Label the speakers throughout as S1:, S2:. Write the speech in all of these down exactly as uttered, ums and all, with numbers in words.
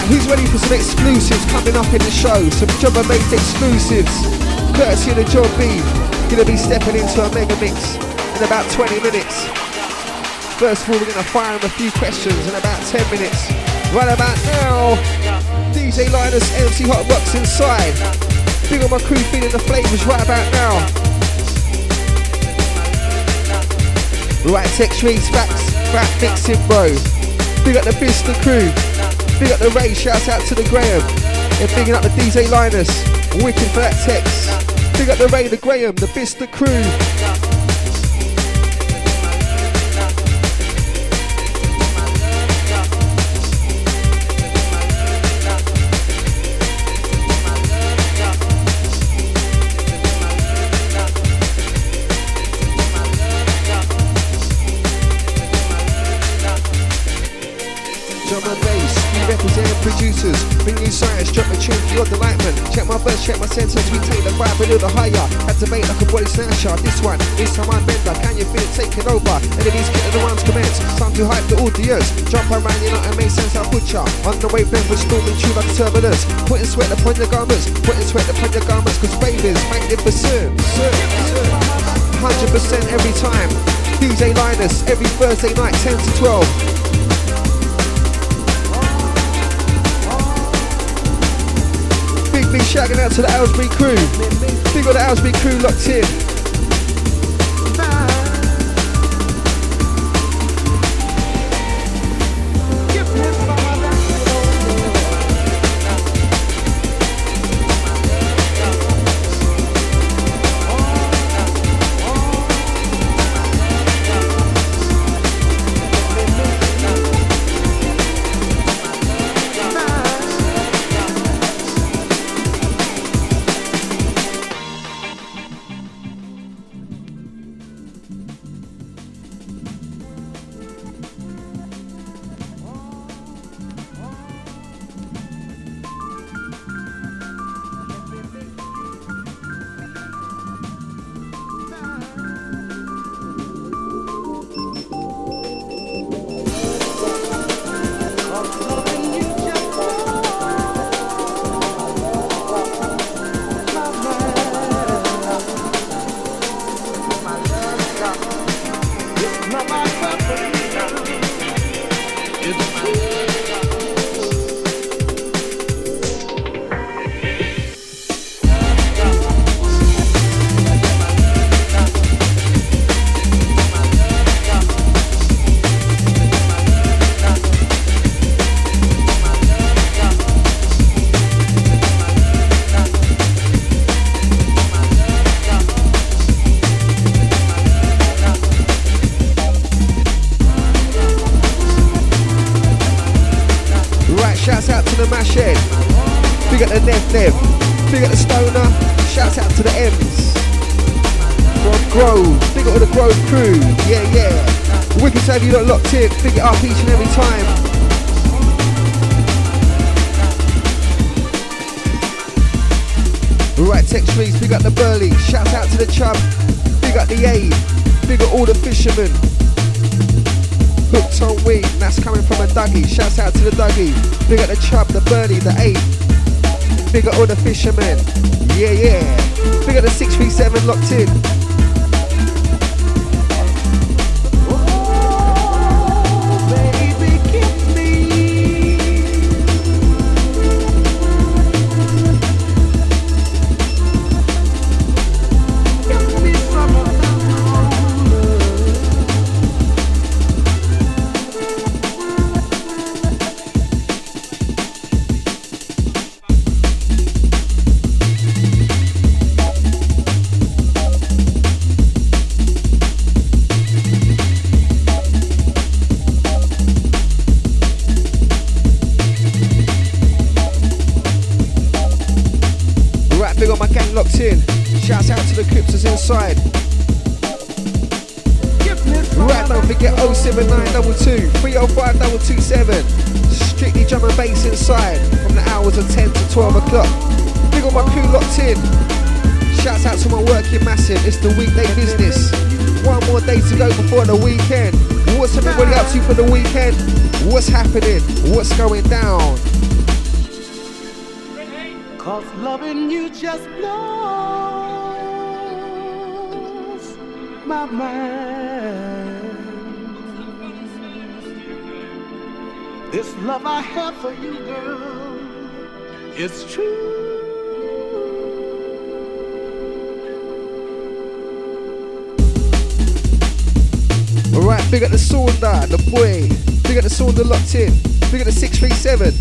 S1: Who's ready for some exclusives coming up in the show? Some Drum and Bass exclusives, courtesy of the John B. Gonna be stepping into a mega mix in about twenty minutes. First of all, we're gonna fire him a few questions in about ten minutes. Right about now, D J Linus, M C Hotbox inside. Big on my crew feeling the flavors right about now. Right, text reads facts, fat mixing bro. Big up the Bista crew. Big up the Ray, shouts out to the Graham. And bigging up the D J Linus, wicked for that text. Big up the Ray, the Graham, the Bista crew. Producers, bring new science, drop a tune for your delightment. Check my verse, check my sentence, we take the vibe a little higher. Activate like a body snatcher. This one, this time I'm bender. Can you feel it taking over? Enemies getting the rhymes commence. Time to hype the audience. Jump around, you know, it makes sense. I'll put ya on the wave, then we're storming through like turbulence. Putting sweat upon your garments, putting sweat upon your garments, cause ravers magnificent. one hundred percent every time. D J Linus, every Thursday night, ten to twelve. Big, big shouting out to the Owlsbury crew. Big on the Owlsbury crew locked in. You lot locked in, pick it up each and every time. Right, text reads, big up the Burley, shout out to the Chub, big up the A, big up all the fishermen. Hooked on weed, and that's coming from a Dougie, shout out to the Dougie, big up the Chub, the Burley, the A, big up all the fishermen. Yeah, yeah, big up the six three seven locked in. Inside. Right, don't forget oh seven nine two two, three oh five two two seven. Strictly drum and bass inside from the hours of ten to twelve o'clock. Big on my crew locked in. Shouts out to my working massive, it's the weekday business. One more day to go before the weekend. What's everybody up to for the weekend? What's happening? What's going down?
S2: 'cause loving you just blows my mind. This love I have for you, girl, it's true.
S1: Alright, big up the Saunda, the boy. Big up the Saunda locked in. Big up the six three seven.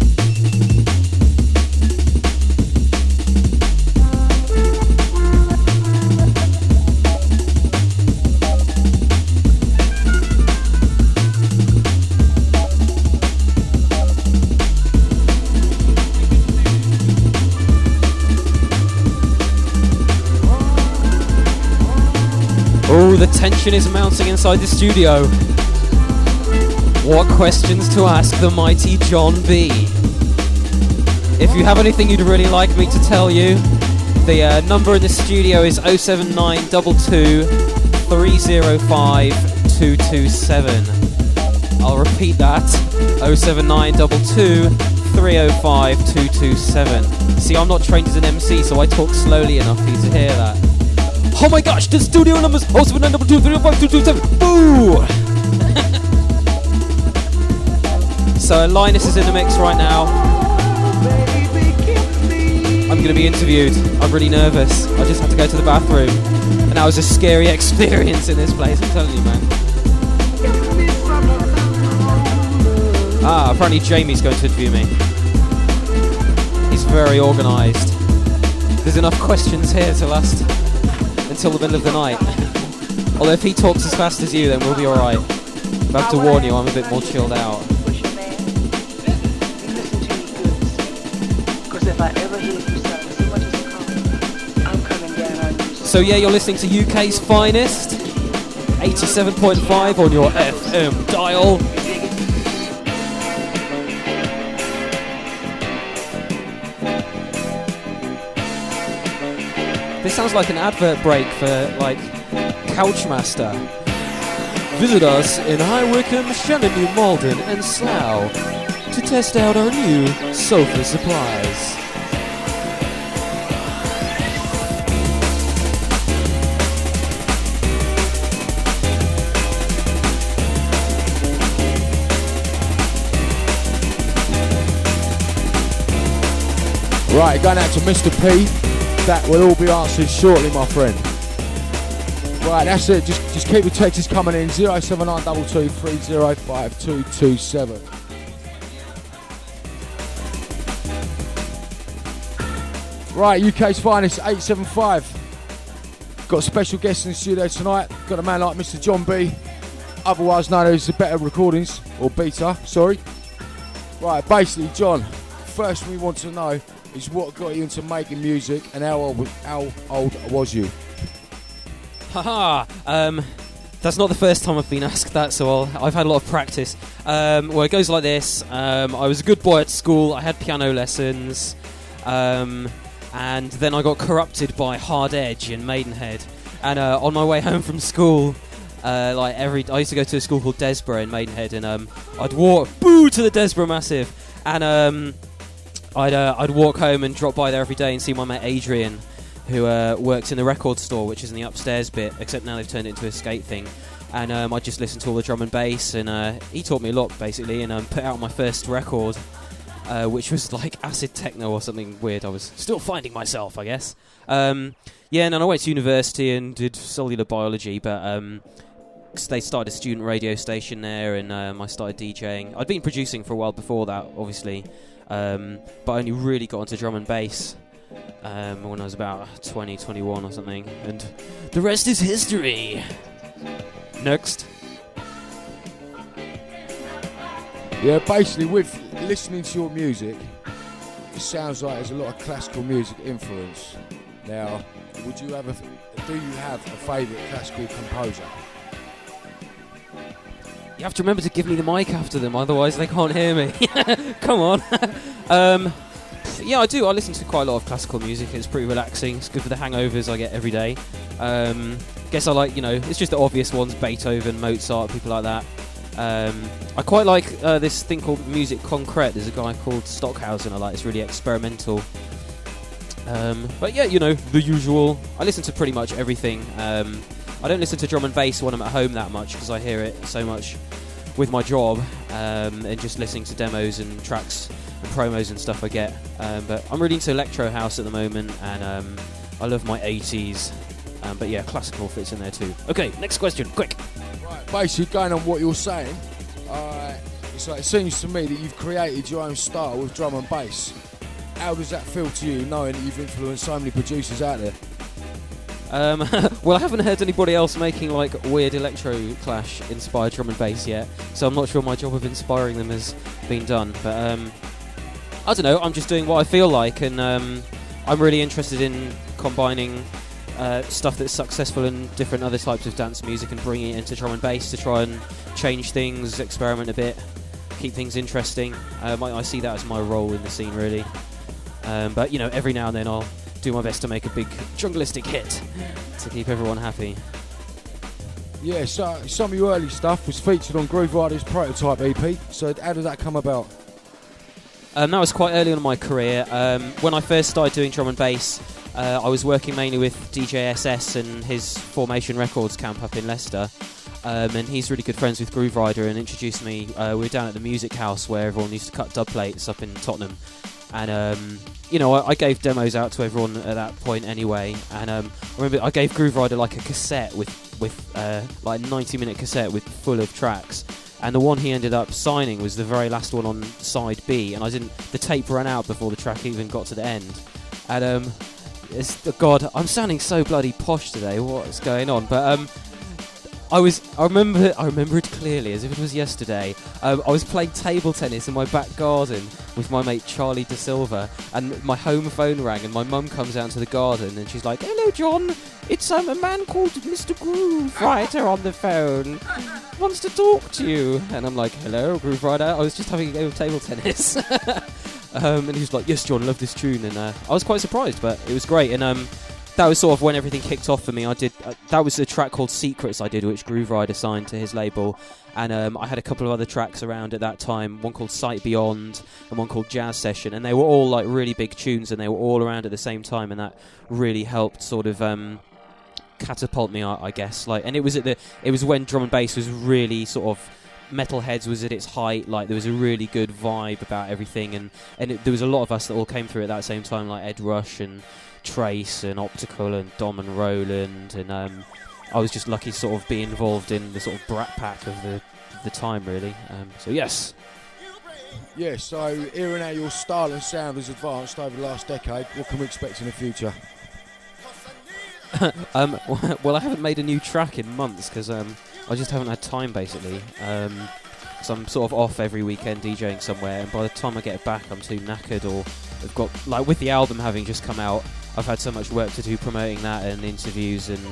S3: Oh, the tension is mounting inside the studio. What questions to ask the mighty John B? If you have anything you'd really like me to tell you, the uh, number in the studio is oh seven nine two two, three oh five, two two seven. I'll repeat that, oh seven nine two two, three oh five, two two seven. See, I'm not trained as an M C, so I talk slowly enough for you to hear that. Oh my gosh, the studio numbers oh seven nine two two, three oh five, two two seven. Boo! So Linus is in the mix right now. I'm going to be interviewed. I'm really nervous. I just had to go to the bathroom. And that was a scary experience in this place, I'm telling you, man. Ah, apparently Jamie's going to interview me. He's very organised. There's enough questions here to last until the middle of the night. Although if he talks as fast as you, then we'll be alright. But I have to warn you, I'm a bit more chilled out. So yeah, you're listening to U K's finest, eighty-seven point five on your F M dial. This sounds like an advert break for, like, Couchmaster. Visit us in High Wycombe, Shannon, New Malden and Slough to test out our new sofa supplies.
S4: Right, going out to Mister P. That will all be answered shortly, my friend. Right, that's it. Just just keep the texts coming in. oh seven nine two two, three oh five, two two seven. Right, U K's finest, eight seven five. Got a special guest in the studio tonight. Got a man like Mister John B, otherwise known as the Better Recordings, or Beta, sorry. Right, basically, John, first we want to know is what got you into making music, and how old, how old was you?
S3: Haha, um, that's not the first time I've been asked that, so I'll, I've had a lot of practice. Um, well, it goes like this. Um, I was a good boy at school. I had piano lessons, um, and then I got corrupted by Hard Edge in Maidenhead. And uh, on my way home from school, uh, like every, I used to go to a school called Desborough in Maidenhead, and um, I'd walk boo to the Desborough Massive, and um. I'd uh, I'd walk home and drop by there every day and see my mate Adrian, who uh, works in the record store, which is in the upstairs bit, except now they've turned it into a skate thing. And um, I just listened to all the drum and bass, and uh, he taught me a lot, basically, and um, put out my first record, uh, which was like acid techno or something weird. I was still finding myself, I guess. Um, yeah, and then I went to university and did cellular biology, but um, they started a student radio station there, and um, I started DJing. I'd been producing for a while before that, obviously. Um, but I only really got into drum and bass um, when I was about twenty, twenty-one or something, and the rest is history. Next.
S4: Yeah, basically with listening to your music, it sounds like there's a lot of classical music influence. Now, would you have a, do you have a favourite classical composer?
S3: You have to remember to give me the mic after them, otherwise they can't hear me. Come on. um, yeah, I do. I listen to quite a lot of classical music. It's pretty relaxing. It's good for the hangovers I get every day. Um, guess I like, you know, it's just the obvious ones, Beethoven, Mozart, people like that. Um, I quite like uh, this thing called Music Concrete. There's a guy called Stockhausen I like. It's really experimental. Um, but yeah, you know, the usual. I listen to pretty much everything. Um, I don't listen to drum and bass when I'm at home that much because I hear it so much with my job um, and just listening to demos and tracks and promos and stuff I get. Um, but I'm really into electro house at the moment, and um, I love my eighties. Um, but yeah, classical fits in there too. Okay, next question, quick.
S4: Right, basically going on what you're saying, uh, it's like, it seems to me that you've created your own style with drum and bass. How does that feel to you, knowing that you've influenced so many producers out there?
S3: Um, well, I haven't heard anybody else making like weird electro clash inspired drum and bass yet, so I'm not sure my job of inspiring them has been done. But um, I don't know, I'm just doing what I feel like, and um, I'm really interested in combining uh, stuff that's successful in different other types of dance music and bringing it into drum and bass to try and change things, experiment a bit, keep things interesting. Um, I, I see that as my role in the scene, really. Um, but, you know, every now and then I'll do my best to make a big junglistic hit to keep everyone happy.
S4: Yeah, so some of your early stuff was featured on Groove Rider's Prototype E P, so how did that come about?
S3: Um, that was quite early on in my career. Um, when I first started doing drum and bass, uh, I was working mainly with D J S S and his Formation Records camp up in Leicester. Um, and he's really good friends with Groove Rider and introduced me. Uh, we were down at the Music House where everyone used to cut dub plates up in Tottenham. And, um, you know, I, I gave demos out to everyone at that point anyway. And um, I remember I gave Groove Rider like a cassette with, with uh, like a ninety minute cassette with full of tracks. And the one he ended up signing was the very last one on side B. And I didn't, the tape ran out before the track even got to the end. And, um, it's, God, I'm sounding so bloody posh today. What's going on? But, um, I was, I remember, I remember it clearly as if it was yesterday. Um, I was playing table tennis in my back garden with my mate Charlie De Silva, and my home phone rang, and my mum comes out to the garden, and she's like, "Hello, John. It's um, a man called Mister Groove Rider on the phone. Wants to talk to you." And I'm like, "Hello, Groove Rider. I was just having a game of table tennis." um, and he's like, "Yes, John, love this tune." And uh, I was quite surprised, but it was great. And um. That was sort of when everything kicked off for me. I did uh, that was a track called Secrets I did, which Groove Rider signed to his label, and um, I had a couple of other tracks around at that time. One called Sight Beyond and one called Jazz Session, and they were all like really big tunes, and they were all around at the same time, and that really helped sort of um, catapult me, I, I guess. Like, and it was at the it was when drum and bass was really sort of. Metalheads was at its height. Like, there was a really good vibe about everything, and and it, there was a lot of us that all came through at that same time, like Ed Rush and Trace and Optical and Dom and Roland, and um, I was just lucky to sort of be involved in the sort of brat pack of the the time, really. Um, so yes.
S4: Yeah, so hearing how your style and sound has advanced over the last decade, what can we expect in the future?
S3: um, well, I haven't made a new track in months because um, I just haven't had time, basically. Um, so I'm sort of off every weekend DJing somewhere, and by the time I get back, I'm too knackered. Or I've got, like, with the album having just come out, I've had so much work to do promoting that and interviews and.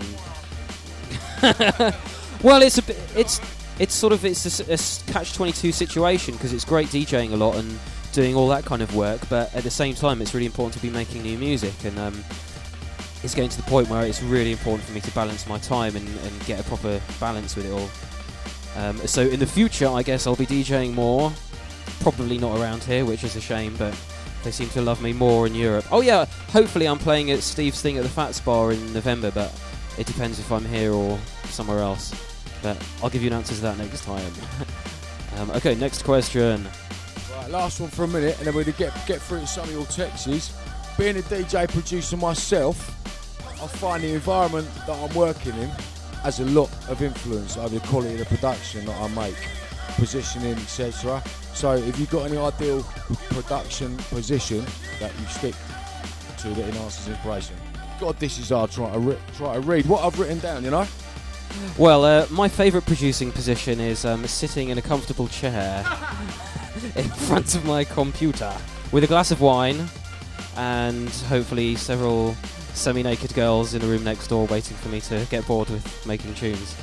S3: Well, it's a bit, it's it's sort of it's a, a catch twenty-two situation because it's great DJing a lot and doing all that kind of work, but at the same time, it's really important to be making new music, and um, it's getting to the point where it's really important for me to balance my time and, and get a proper balance with it all. Um, so in the future, I guess I'll be DJing more. Probably not around here, which is a shame, but they seem to love me more in Europe. Oh yeah, hopefully I'm playing at Steve's thing at the Fats Bar in November, but it depends if I'm here or somewhere else. But I'll give you an answer to that next time. um, okay, next question.
S4: Right, last one for a minute, and then we're going to get, get through some of your texts. Being a D J producer myself, I find the environment that I'm working in has a lot of influence over the quality of the production that I make, positioning, et cetera. So if you've got any ideal production position that you stick to that enhances inspiration. God, this is hard trying to, re- try to read what I've written down, you know?
S3: Well, uh, my favourite producing position is um, sitting in a comfortable chair in front of my computer with a glass of wine and hopefully several semi-naked girls in the room next door waiting for me to get bored with making tunes.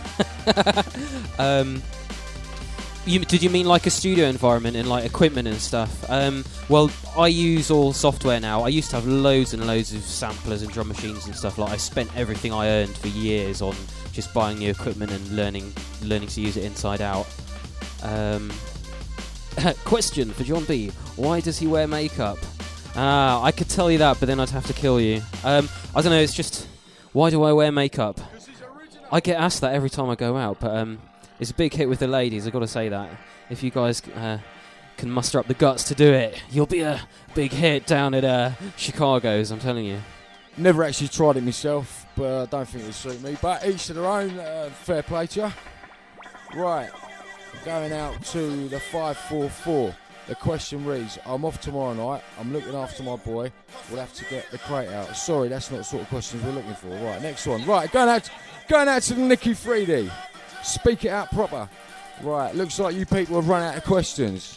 S3: um, you, did you mean like a studio environment and like equipment and stuff? Um, well, I use all software now. I used to have loads and loads of samplers and drum machines and stuff. Like, I spent everything I earned for years on just buying new equipment and learning learning to use it inside out. Um, question for John B. Why does he wear makeup? Ah, I could tell you that, but then I'd have to kill you. Um, I don't know, it's just, why do I wear makeup? I get asked that every time I go out, but um, it's a big hit with the ladies, I've got to say that. If you guys uh, can muster up the guts to do it, you'll be a big hit down at uh, Chicago's, I'm telling you.
S4: Never actually tried it myself, but I don't think it'd suit me. But each to their own, uh, fair play to you. Right, going out to the five four four. The question reads, I'm off tomorrow night, I'm looking after my boy, we'll have to get the crate out. Sorry, that's not the sort of questions we're looking for. Right, next one. Right, going out, going out to the Nicky three D. Speak it out proper. Right, looks like you people have run out of questions.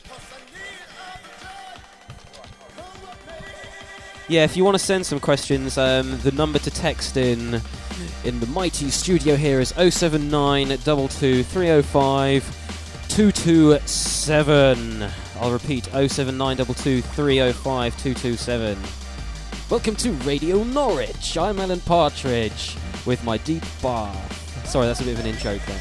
S3: Yeah, if you want to send some questions, um, the number to text in in the mighty studio here is oh seven nine two two three oh five two two seven. I'll repeat, oh seven nine two two three oh five two two seven. Welcome to Radio Norwich. I'm Alan Partridge with my deep bath. Sorry, that's a bit of an in-joke there.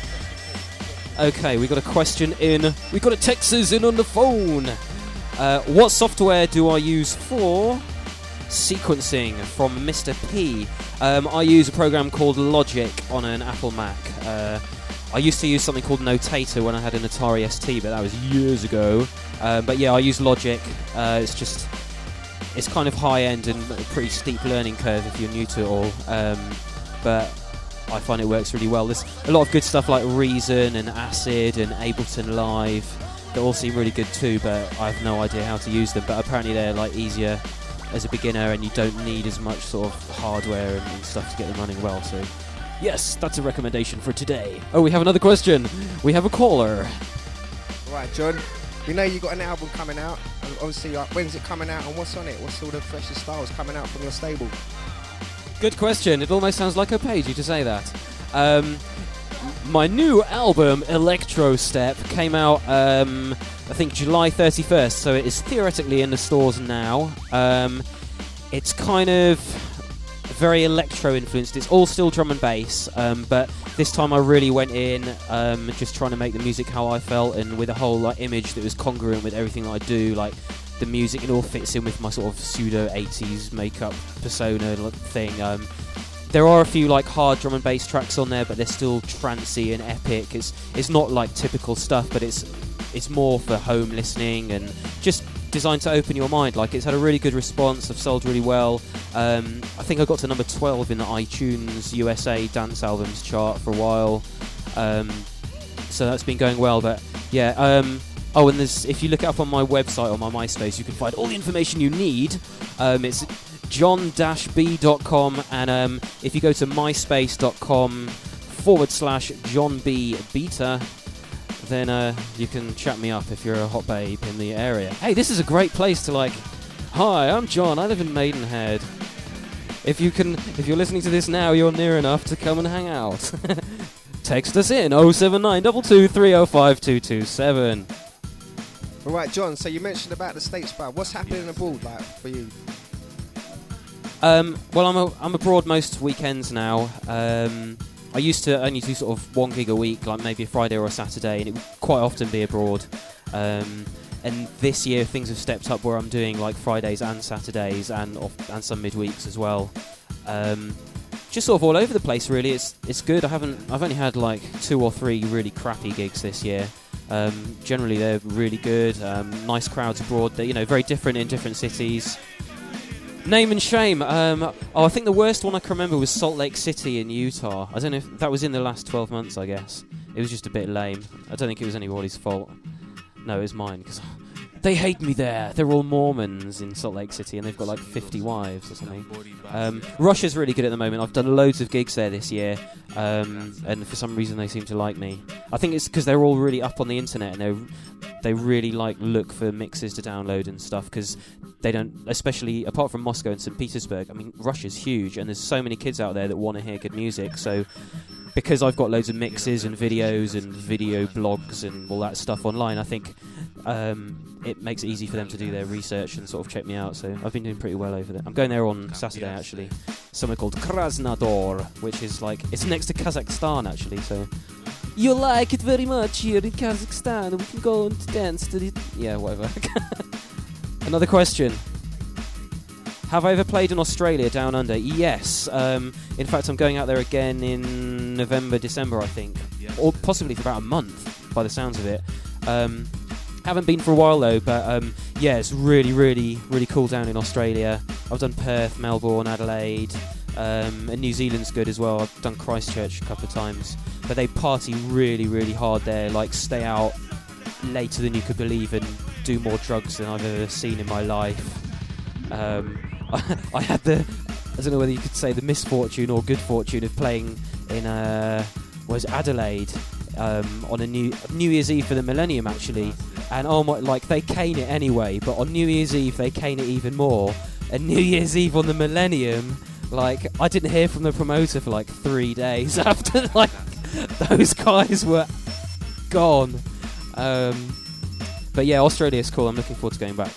S3: Okay, we got a question in. We got a Texas in on the phone. Uh, what software do I use for sequencing? From Mister P. Um, I use a program called Logic on an Apple Mac. Uh, I used to use something called Notator when I had an Atari S T, but that was years ago. Um, but yeah, I use Logic. Uh, it's just, it's kind of high-end and a pretty steep learning curve if you're new to it all. Um, but I find it works really well. There's a lot of good stuff like Reason and Acid and Ableton Live. They all seem really good too, but I have no idea how to use them. But apparently they're like easier as a beginner, and you don't need as much sort of hardware and, and stuff to get them running well. So yes, that's a recommendation for today. Oh, we have another question. We have a caller.
S1: Right, John. We know you got an album coming out, and obviously, like, when's it coming out and what's on it? What's all the freshest styles coming out from your stable?
S3: Good question. It almost sounds like I paid you to say that. Um, my new album, Electro Step, came out, um, I think, July thirty-first, so it is theoretically in the stores now. Um, it's kind of very electro-influenced. It's all still drum and bass, um, but this time I really went in um, just trying to make the music how I felt, and with a whole like image that was congruent with everything that I do. Like the music, it all fits in with my sort of pseudo eighties makeup persona thing. Um, there are a few like hard drum and bass tracks on there, but they're still trancey and epic. It's it's not like typical stuff, but it's it's more for home listening and just designed to open your mind. Like, it's had a really good response. I've sold really well. Um, I think I got to number twelve in the iTunes U S A Dance Albums chart for a while. Um, so that's been going well. But yeah. Um, oh, and there's, if you look it up on my website or my MySpace, you can find all the information you need. Um, it's john dash b dot com, and um, if you go to myspace.com forward slash John B Beta, then uh, you can chat me up if you're a hot babe in the area. Hey, this is a great place to like, hi, I'm John, I live in Maidenhead. If you can, if you're listening to this now, you're near enough to come and hang out. Text us in oh seven nine two two three oh five two two seven.
S1: All right, John, so you mentioned about the States, but what's happening abroad like for you?
S3: Um, well, I'm a, I'm abroad most weekends now. Um, I used to only do sort of one gig a week, like maybe a Friday or a Saturday, and it would quite often be abroad. Um, and this year things have stepped up where I'm doing like Fridays and Saturdays and off, and some midweeks as well. Um, just sort of all over the place, really. It's it's good. I haven't I've only had like two or three really crappy gigs this year. Um, generally they're really good. Um, nice crowds abroad. They're, you know, very different in different cities. Name and shame. Um, oh, I think the worst one I can remember was Salt Lake City in Utah. I don't know if that was in the last twelve months, I guess. It was just a bit lame. I don't think it was anybody's fault. No, it was mine, because they hate me there. They're all Mormons in Salt Lake City, and they've got like fifty wives or something. Um, Russia's really good at the moment. I've done loads of gigs there this year, um, and for some reason they seem to like me. I think it's because they're all really up on the internet, and they they really like look for mixes to download and stuff, because they don't, especially apart from Moscow and Saint Petersburg, I mean, Russia's huge, and there's so many kids out there that want to hear good music. So because I've got loads of mixes and videos and video blogs and all that stuff online, I think um, it makes it easy for them to do their research and sort of check me out. So I've been doing pretty well over there. I'm going there on Saturday, actually, somewhere called Krasnodar, which is like, it's next to Kazakhstan, actually. So you'll like it very much here in Kazakhstan. We can go and dance to the, yeah, whatever. Another question. have I ever played in Australia down under? Yes. Um, in fact, I'm going out there again in November, December, I think,
S5: Yes.
S3: or possibly for about a month, by the sounds of it. Um, haven't been for a while though, but um, yeah, it's really, really, really cool down in Australia. I've done Perth, Melbourne, Adelaide, um, and New Zealand's good as well. I've done Christchurch a couple of times, but they party really, really hard there. Like, stay out later than you could believe and do more drugs than I've ever seen in my life. Um, I, I had the, I don't know whether you could say the misfortune or good fortune of playing in uh, was Adelaide um, on a new New Year's Eve for the Millennium actually, and oh my, like they cane it anyway, but on New Year's Eve they cane it even more. And New Year's Eve on the Millennium, like I didn't hear from the promoter for like three days after like those guys were gone. Um, but yeah, Australia's cool. I'm looking forward to going back.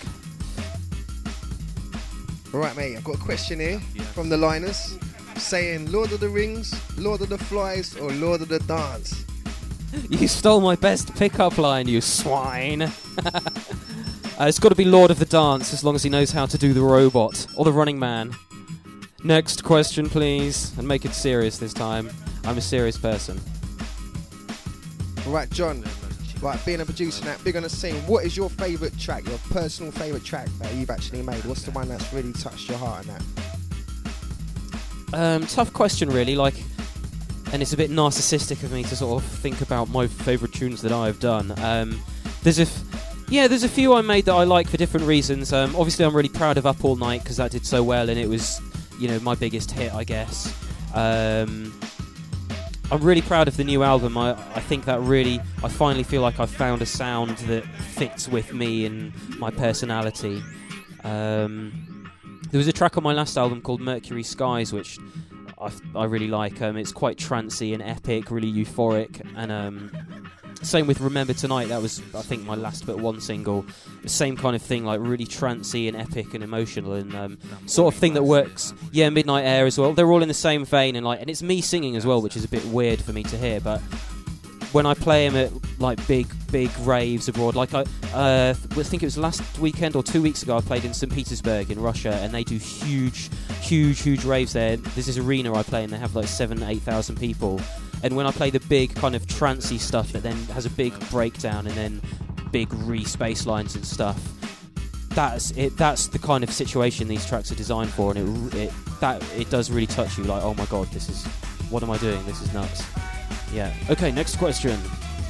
S1: Alright, mate, I've got a question here from the liners saying Lord of the Rings, Lord of the Flies, or Lord of the Dance.
S3: You stole my best pickup line, you swine. uh, it's got to be Lord of the Dance, as long as he knows how to do the robot or the Running Man. Next question, please, and make it serious this time. I'm a serious person.
S1: Alright, John. Right, being a producer now, big on the scene. What is your favourite track, your personal favourite track that you've actually made? What's the one that's really touched your heart and that?
S3: Um, tough question, really. Like, and it's a bit narcissistic of me to sort of think about my favourite tunes that I've done. Um, there's a, f- yeah, there's a few I made that I like for different reasons. Um, obviously, I'm really proud of Up All Night because that did so well, and it was, you know, my biggest hit, I guess. Um, I'm really proud of the new album. I, I think that really, I finally feel like I've found a sound that fits with me and my personality. Um, there was a track on my last album called Mercury Skies, which I, I really like. Um, it's quite trancey and epic, really euphoric. And um, same with Remember Tonight. That was, I think, my last but one single. The same kind of thing, like really trancey and epic and emotional, and um, sort of thing that works. Yeah, Midnight Air as well. They're all in the same vein, and like, and it's me singing as well, which is a bit weird for me to hear. But when I play them at like big, big raves abroad, like I, uh, I think it was last weekend or two weeks ago, I played in Saint Petersburg in Russia, and they do huge, huge, huge raves there. There's this arena I play in, they have like seven, eight thousand people. And when I play the big kind of trancey stuff that then has a big breakdown and then big re-space lines and stuff, that's it. That's the kind of situation these tracks are designed for, and it, it that it does really touch you. Like, oh my god, this is, what am I doing? This is nuts. Yeah. Okay, next question.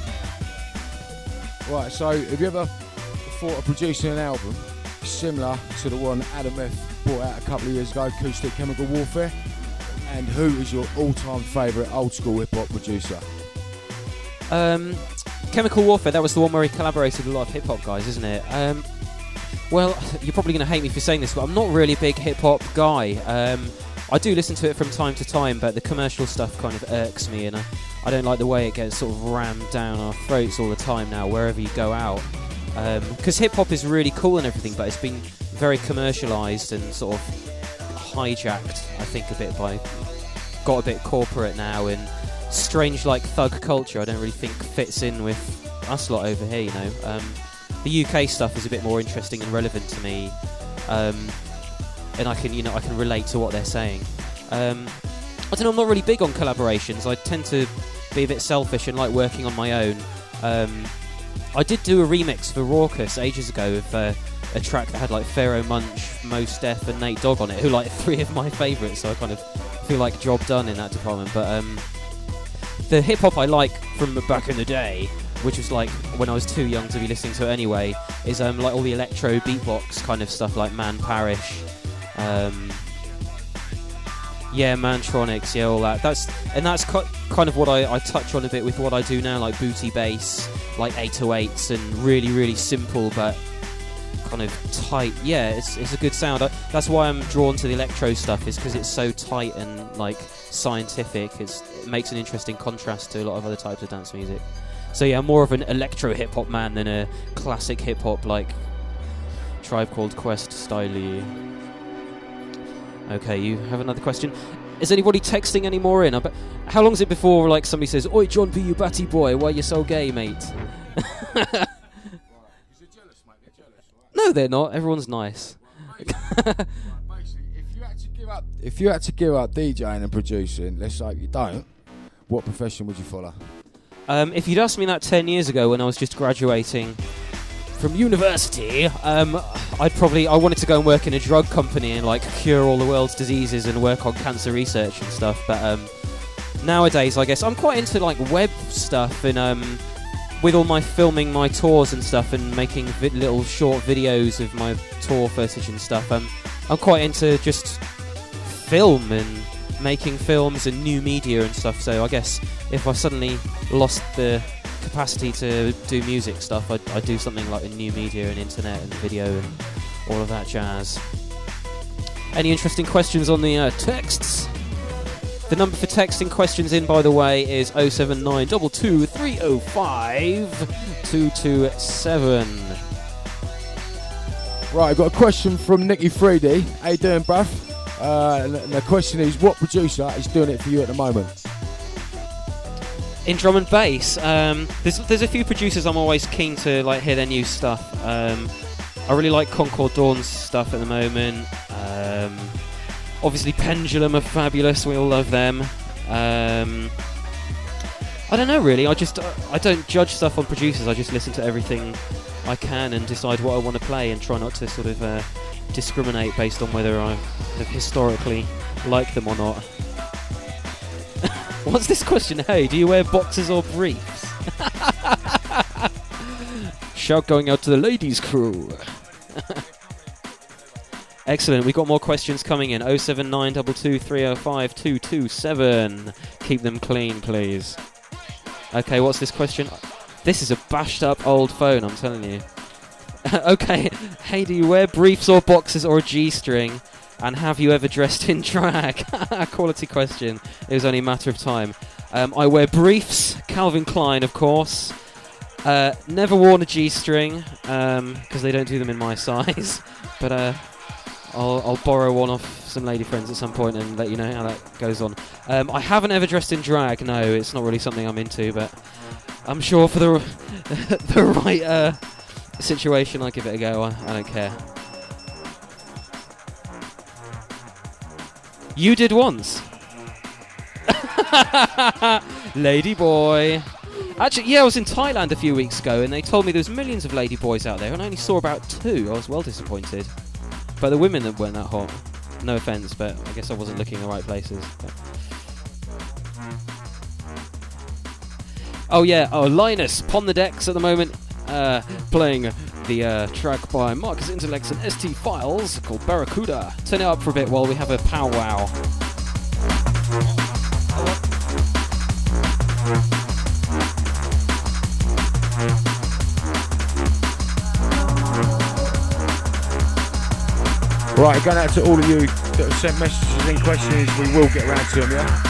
S4: Right, so have you ever thought of producing an album similar to the one Adam F brought out a couple of years ago, Acoustic Chemical Warfare? And who is your all-time favourite old-school hip-hop producer?
S3: Um, Chemical Warfare, that was the one where he collaborated with a lot of hip-hop guys, isn't it? Um, well, you're probably going to hate me for saying this, but I'm not really a big hip-hop guy. Um, I do listen to it from time to time, but the commercial stuff kind of irks me, and I, I don't like the way it gets sort of rammed down our throats all the time now, wherever you go out. Because um, hip-hop is really cool and everything, but it's been very commercialised and sort of hijacked, I think, a bit by, got a bit corporate now, and strange like thug culture I don't really think fits in with us lot over here, you know. Um, the U K stuff is a bit more interesting and relevant to me, um, and I can, you know, I can relate to what they're saying. Um, I don't know, I'm not really big on collaborations. I tend to be a bit selfish and like working on my own. Um, I did do a remix for Raucous ages ago of uh, a track that had like Pharaoh Munch, Mos Def and Nate Dogg on it, who like three of my favourites, so I kind of feel like job done in that department. But um, the hip-hop I like from back in the day, which was like when I was too young to be listening to it anyway, is um, like all the electro beatbox kind of stuff, like Man Parish, um, yeah, Mantronics, yeah, all that. That's and that's cu- kind of what I, I touch on a bit with what I do now, like booty bass, like eight oh eights, and really, really simple but kind of tight. Yeah, it's it's a good sound. I, that's why I'm drawn to the electro stuff, is because it's so tight and like scientific. It's, it makes an interesting contrast to a lot of other types of dance music. So yeah, I'm more of an electro hip hop man than a classic hip hop like Tribe Called Quest style. Okay, you have another question. Is anybody texting any more in? I bet, how long is it before like somebody says, "Oi, John B, you batty boy, why you so gay, mate?"
S4: No,
S3: No, they're not. Everyone's nice.
S4: basically, up, if you had to give up DJing and producing, let's say you don't, what profession would you follow?
S3: Um, if you'd asked me that ten years ago when I was just graduating from university, um, I'd probably I wanted to go and work in a drug company and like cure all the world's diseases and work on cancer research and stuff. But um, nowadays, I guess I'm quite into like web stuff and um, with all my filming my tours and stuff and making vi- little short videos of my tour footage and stuff. Um, I'm quite into just film and making films and new media and stuff. So I guess if I suddenly lost the capacity to do music stuff, I'd, I'd do something like in new media and internet and video and all of that jazz. Any interesting questions on the uh, texts? The number for texting questions in, by the way, is oh seven nine two two three oh five two two seven.
S4: Right, I've got a question from Nicky three D. How you doing, bruv? Uh, and the question is, what producer is doing it for you at the moment?
S3: In drum and bass, um, there's there's a few producers I'm always keen to like hear their new stuff. Um, I really like Concord Dawn's stuff at the moment. Um, obviously, Pendulum are fabulous. We all love them. Um, I don't know really. I just uh, I don't judge stuff on producers. I just listen to everything I can and decide what I want to play and try not to sort of uh, discriminate based on whether I have historically liked them or not. What's this question? Hey, do you wear boxers or briefs? Shout going out to the ladies' crew. Excellent. We've got more questions coming in. oh seven nine two two three oh five two two seven. Keep them clean, please. Okay, what's this question? This is a bashed up old phone, I'm telling you. Okay. Hey, do you wear briefs or boxers or a G-string? And have you ever dressed in drag? Quality question. It was only a matter of time. Um, I wear briefs, Calvin Klein, of course. Uh, never worn a G-string, because um, they don't do them in my size. But uh, I'll, I'll borrow one off some lady friends at some point and let you know how that goes on. Um, I haven't ever dressed in drag. No, it's not really something I'm into, but I'm sure for the, the right uh, situation, I'll give it a go. I, I don't care. You did once. Lady boy. Actually, yeah, I was in Thailand a few weeks ago and they told me there's millions of lady boys out there and I only saw about two. I was well disappointed. But the women that weren't that hot. No offence, but I guess I wasn't looking in the right places. But. Oh yeah, oh Linus, Pon the Decks at the moment, uh, playing the uh, track by Marcus Intellects and S T Files called Barracuda. Turn it up for a bit while we have a powwow.
S4: Right, going out to all of you that have sent messages and questions. We will get around to them, yeah?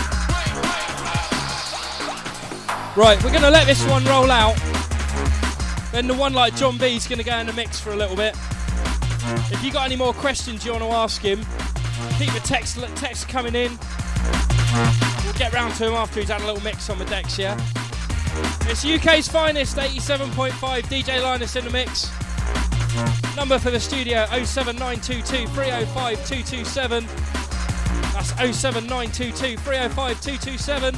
S5: Right, we're going to let this one roll out. Then the one like John B's going to go in the mix for a little bit. If you got any more questions you want to ask him, keep the text text coming in. We'll get round to him after he's had a little mix on the decks, yeah? It's U K's finest, eighty-seven point five, D J Linus in the mix. Number for the studio, oh seven nine two two three oh five two two seven. That's oh seven nine two two three oh five two two seven.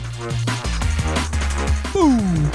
S5: Boom!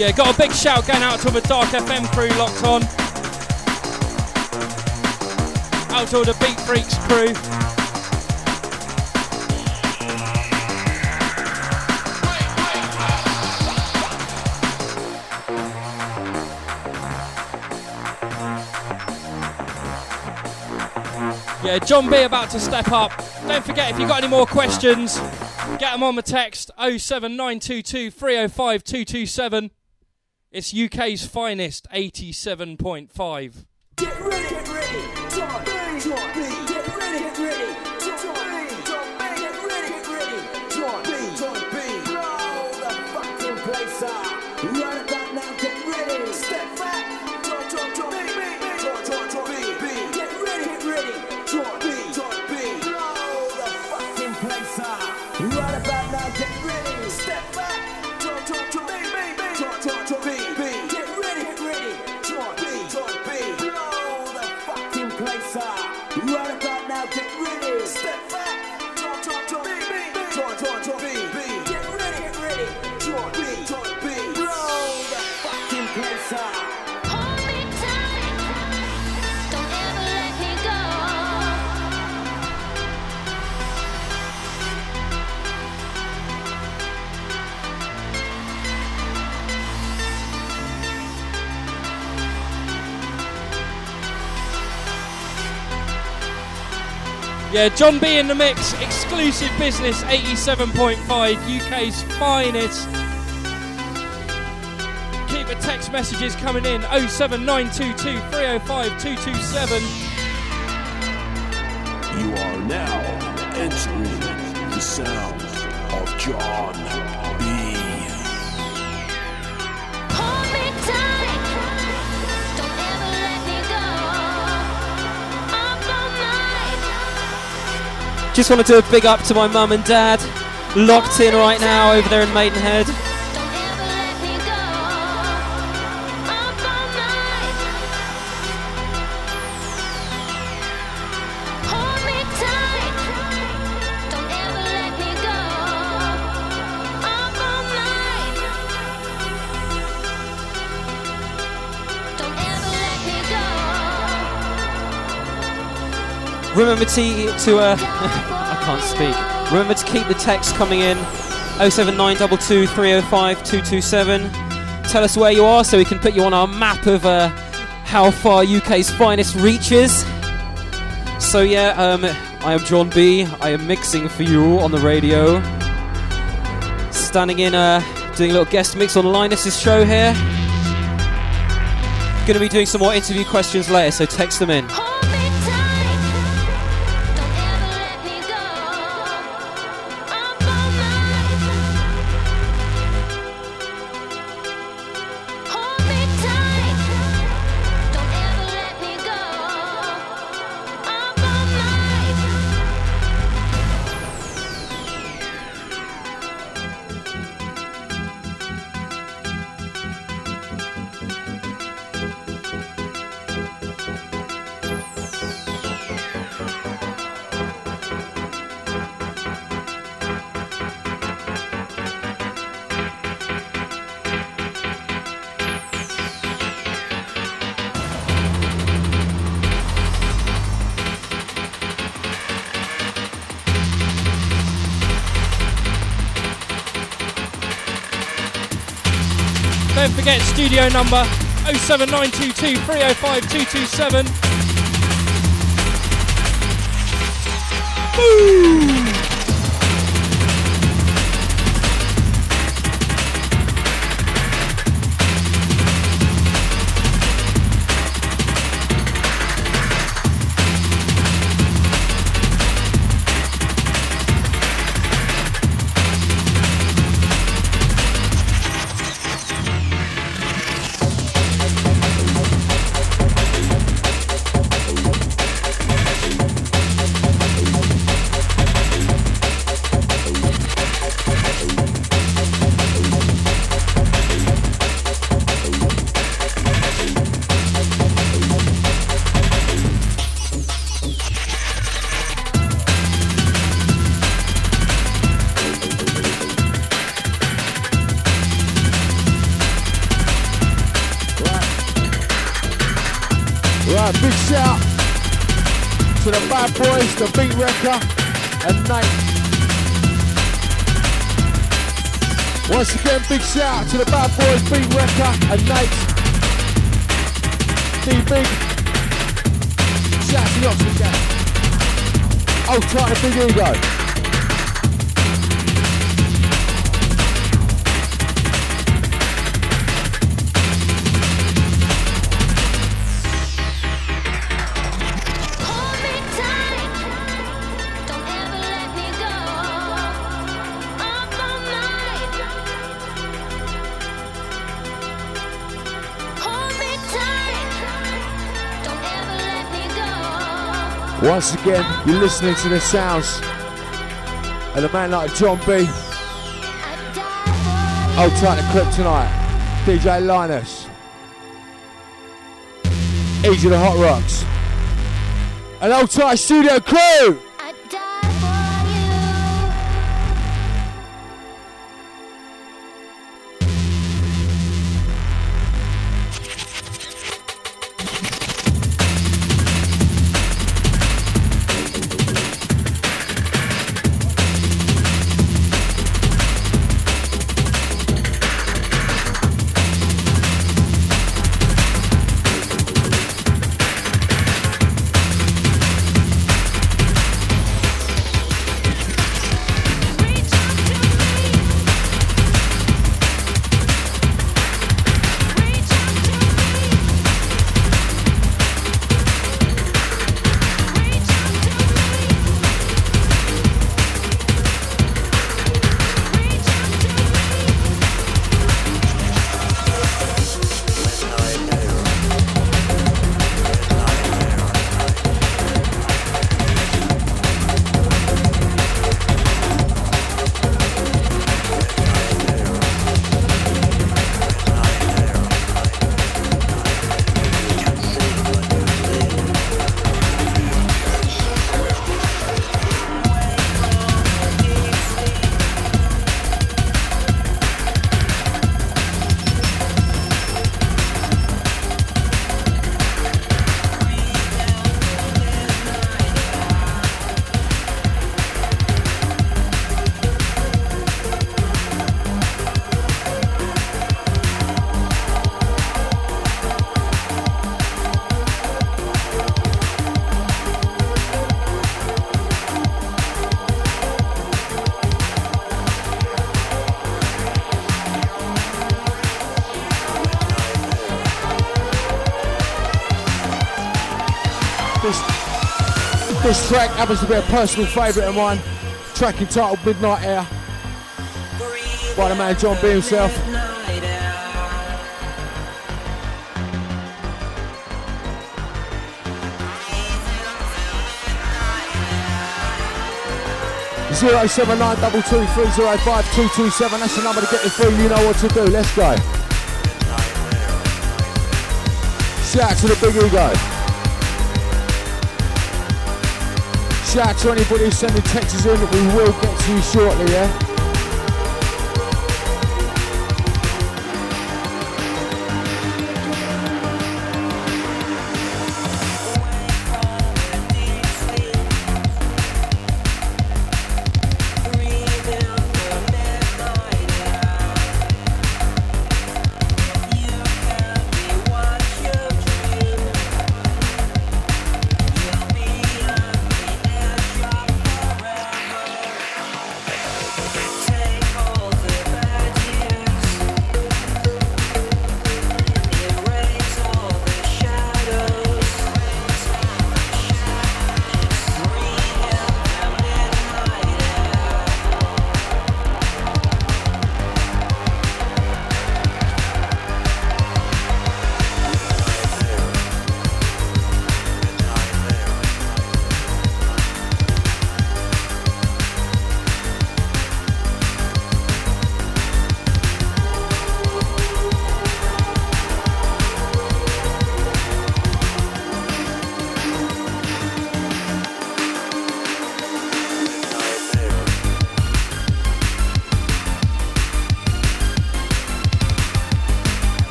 S5: Yeah, got a big shout going out to the Dark F M crew locked on. Out to all the Beat Freaks crew. Yeah, John B about to step up. Don't forget, if you've got any more questions, get them on the text oh seven nine two two, three oh five, two two seven. It's U K's finest, eighty-seven point five.
S6: Get ready, get ready, John B, John B. Get ready, get ready, John B, John B. Get ready, get ready, John B, John B. Blow the fucking place up. Right about now, get ready. Step back, John, John, John B, John, John, John B. Get ready, get ready, John B, John B. Blow the fucking place up. Right about now, get ready. Step back, John, John, John B, John, John, John B. Get ready, get ready, John B, John B. Blow the fucking place up. Right about now, get ready. Step back, John, John, John B, John, John, John B. Get ready, get ready, John B, John B. Blow the fucking place up.
S7: Hold me tight, don't ever let me go.
S5: Yeah, John B in the mix, exclusive business, eighty-seven point five, U K's finest. Keep the text messages coming in, oh seven nine two two, three oh five, two two seven.
S8: You are now entering the sound of John B.
S7: Hold me tight, don't ever let me go. Up all night.
S3: Just want to do a big up to my mum and dad, locked in right now over there in Maidenhead.
S7: Don't ever let me go. Up all night. Hold me tight. Don't ever let me go. Up all night. Don't ever let me go.
S3: Remember to, to uh, I can't speak. Remember to keep the text coming in, oh seven nine two two, three oh five, two two seven. Tell us where you are so we can put you on our map of uh, how far U K's finest reaches. So yeah, um, I am John B. I am mixing for you on the radio. Standing in, uh, doing a little guest mix on Linus's show here. Going to be doing some more interview questions later, so text them in.
S7: Hold me tight. Don't ever let me go. Up all night. Hold me tight. Don't ever let me go. Up all night.
S5: Don't forget studio number oh seven nine two two, three oh five, two two seven. Boom!
S4: Right, big shout to the bad boys, the Beat Wrecker, and Nate. Once again, big shout to the bad boys, Beat Wrecker, and Nate. D-Big. Shout to the Oxford gang. Oh, try the Big Ego. Once again, you're listening to the sounds of the man like John B. Old tight to Kryptonite, D J Linus, Easy the Hot Rocks, and old tight studio crew. This track happens to be a personal favourite of mine. Track entitled Midnight Air by the man John B himself. zero seven nine two two three zero five two two seven, that's the number to get you through, you know what to do, let's go. Shout out to the Big Ego. Shout out to anybody who's sending texts in that we will get to you shortly, yeah?
S6: Forever.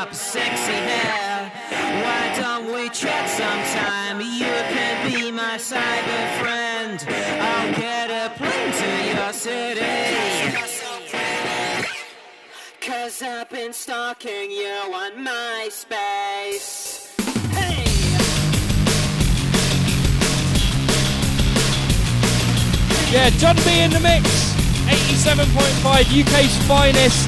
S9: up sexy hair. Why don't we chat sometime? You can be my cyber friend. I'll get a plane to your city. Cause I've been stalking you on MySpace. Hey!
S5: Yeah, John B in the mix. eighty-seven point five, U K's finest.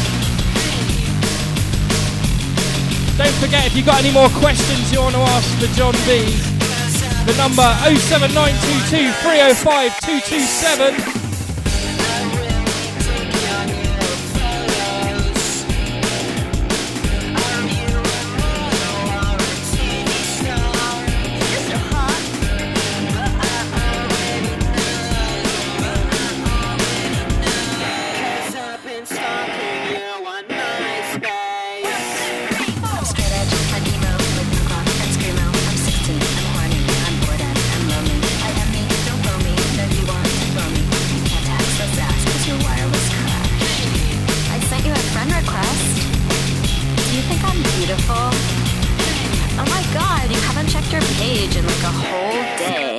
S5: Don't forget, if you've got any more questions you want to ask for John B, the number oh seven nine two two, three oh five, two two seven.
S10: Oh my god, you haven't checked your page in like a whole day.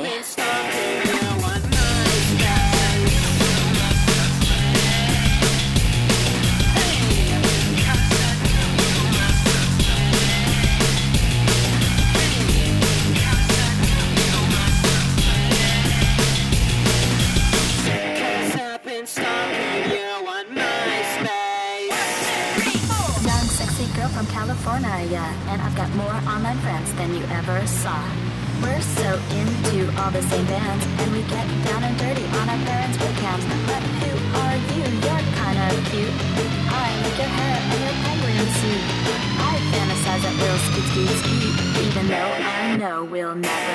S10: From California, and I've got more online friends than you ever saw. We're so into all the same bands, and we get down and dirty on our parents' webcams. But who are you? You're kinda cute. I like your hair and your penguin suit. I fantasize that we'll skeet skeet skeet, even though I know we'll never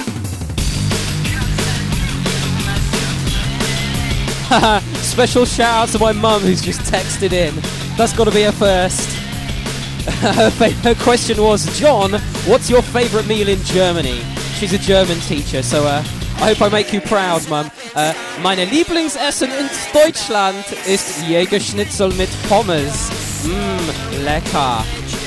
S10: meet.
S3: Special shout out to my mum who's just texted in. That's got to be a first. Her, fa- her question was, John, what's your favourite meal in Germany? She's a German teacher, so uh, I hope I make you proud, Mum. Uh, meine Lieblingsessen in Deutschland ist Jägerschnitzel mit Pommes. Mmm, lecker.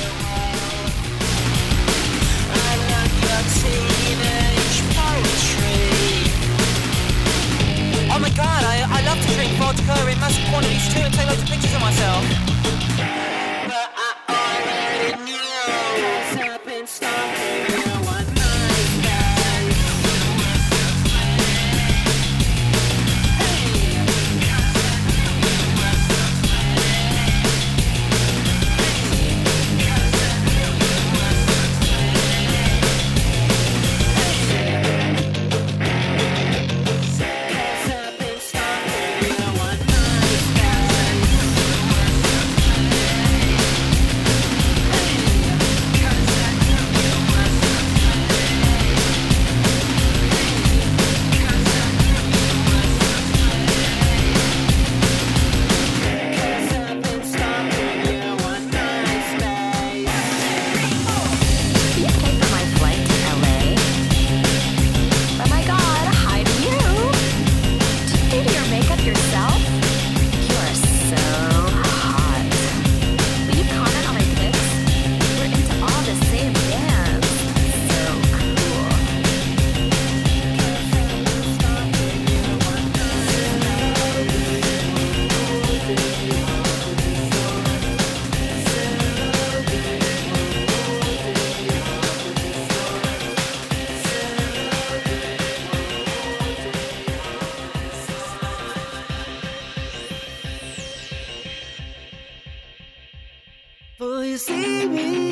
S9: Oh my god, I, I love to drink vodka in massive quantities too and take loads of pictures of myself. But I already knew I've been stalking you on MySpace. For you see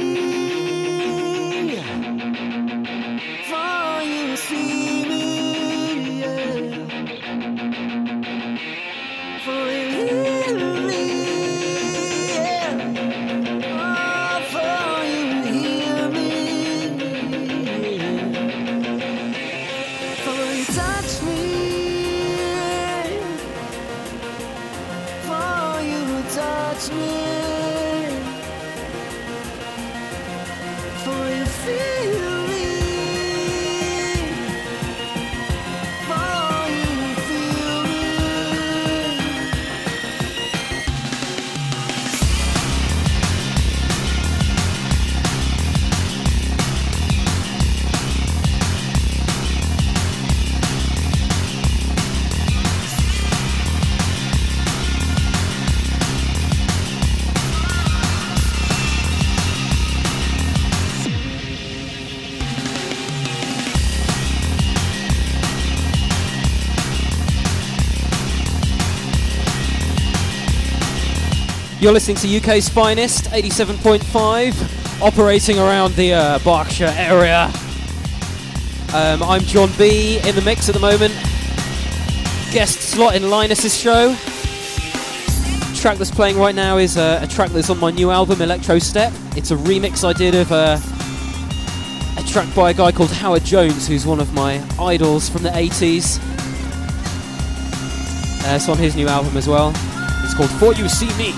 S9: me, for you see me, yeah. For you hear me, yeah. Oh, for you hear me, yeah. For you touch me, for you touch me. For you feel me, for you feel me.
S3: You're listening to U K's finest, eighty-seven point five, operating around the uh, Berkshire area. Um, I'm John B in the mix at the moment. Guest slot in Linus's show. The track that's playing right now is uh, a track that's on my new album, Electro Step. It's a remix I did of uh, a track by a guy called Howard Jones, who's one of my idols from the eighties. Uh, it's on his new album as well. It's called For You See Me.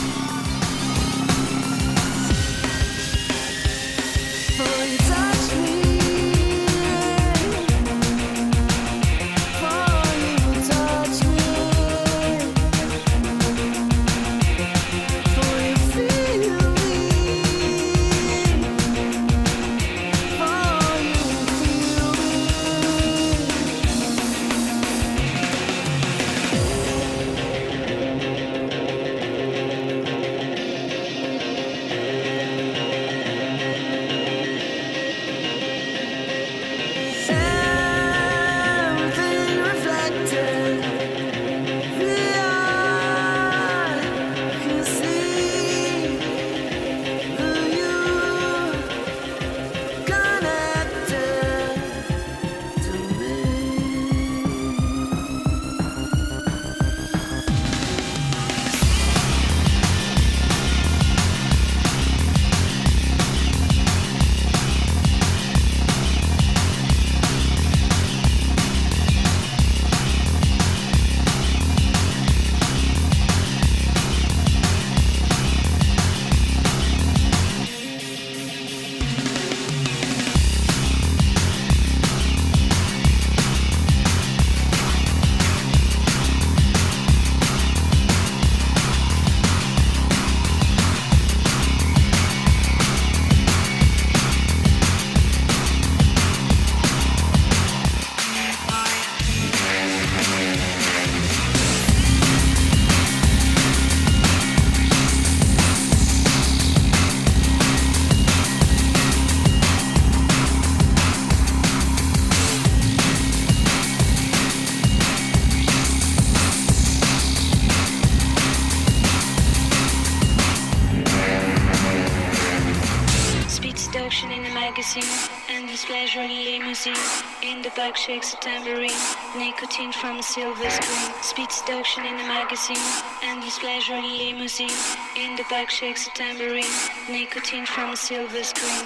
S10: Shakes a tambourine, nicotine from a silver screen. Speed seduction in a magazine, endless pleasure in limousine. In the back shakes a tambourine, nicotine from a silver screen.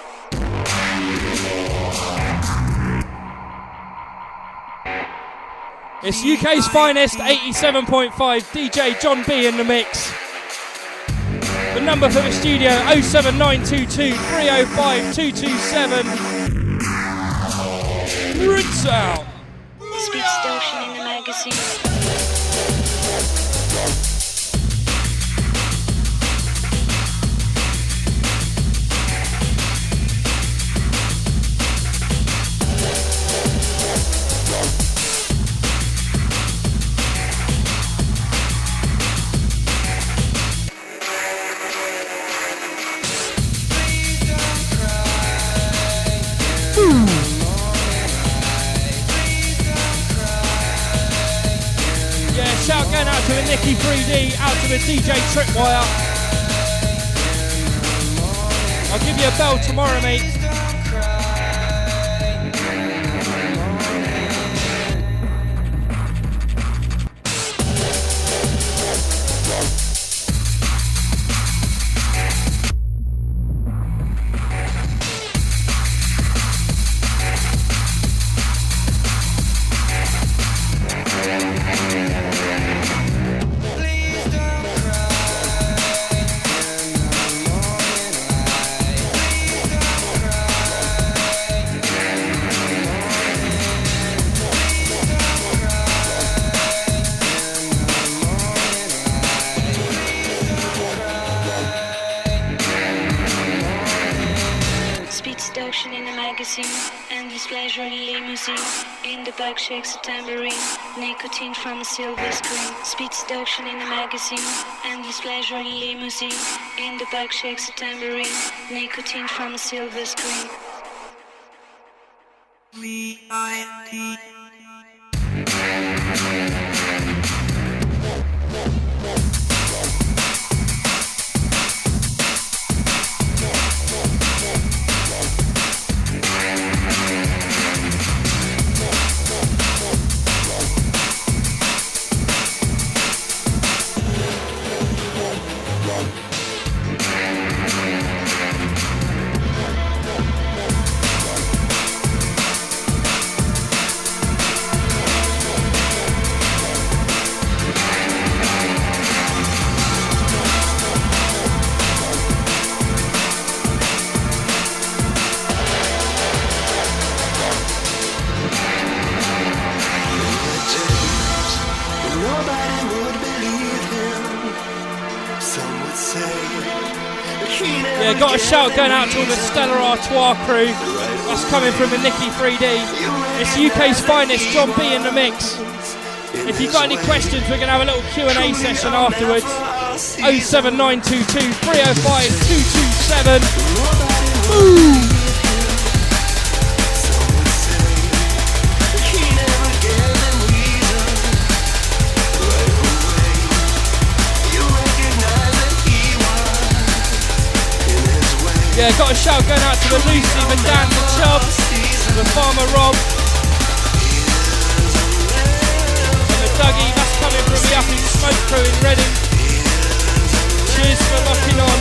S5: It's U K's finest, eighty-seven point five, D J John B in the mix. The number for the studio, oh seven nine two two, three oh five, two two seven. Rinse out.
S10: Speed seduction in the magazine.
S5: Shout going out to the Nicky three D, out to the D J Tripwire. I'll give you a bell tomorrow, mate. Shakes a tambourine, nicotine from a silver screen. Speed seduction in a magazine, endless pleasure in limousine. In the back shakes a tambourine, nicotine from a silver screen. V I P Yeah, got a shout going out to all the Stella Artois crew. That's coming from the Nicky three D. It's U K's finest, John B in the mix. If you've got any questions, we're going to have a little Q and A session afterwards. oh seven nine two two, three oh five, two two seven. Ooh. Yeah, got a shout going out to the Lucy, the Dan, the Chubb, the Farmer Rob, and the Dougie. That's coming from the Up in Smoke crew in Reading. Cheers for locking on.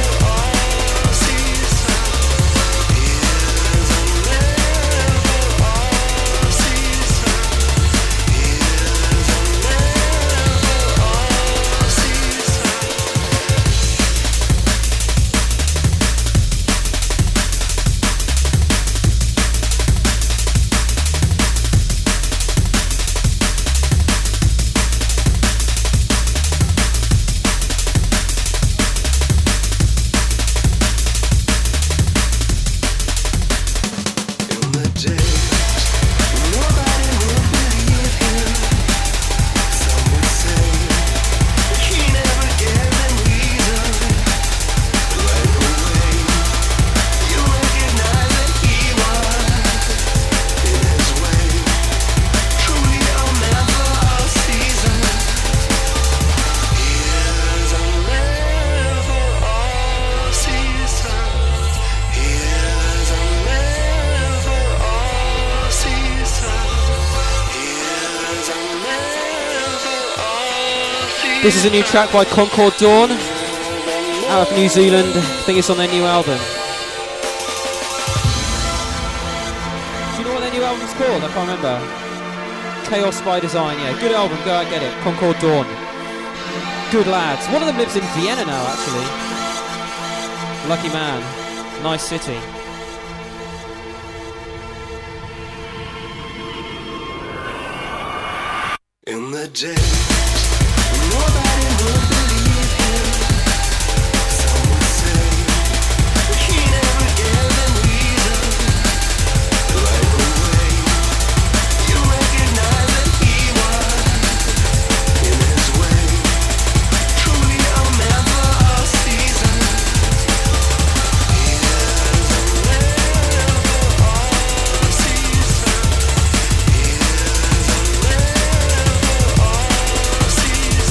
S3: This is a new track by Concord Dawn, out of New Zealand. I think it's on their new album. Do you know what their new album's called? I can't remember. Chaos by Design, yeah. Good album, go out and get it. Concord Dawn. Good lads. One of them lives in Vienna now, actually. Lucky man. Nice city.
S11: In the day. Nobody would believe him. Some would say he never gave them reason. Right away, you recognize that he was, in his way, truly a man for all seasons. He is a man for all seasons. He is a man for all seasons.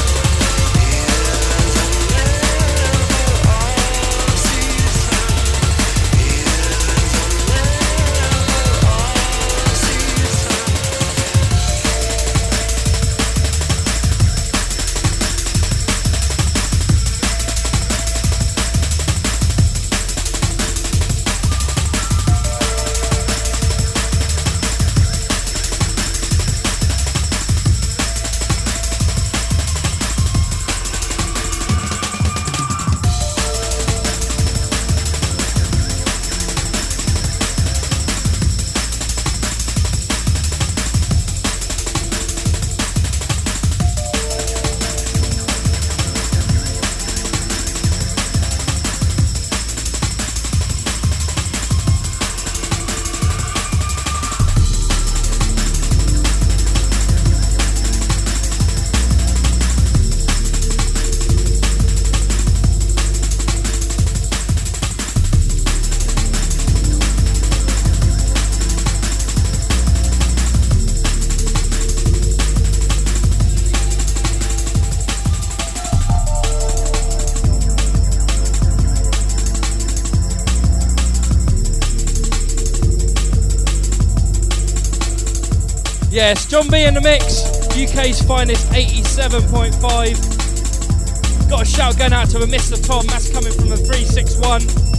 S5: Yes, John B in the mix, U K's finest eighty-seven point five. Got a shout going out to the Mister Tom, that's coming from the three six one.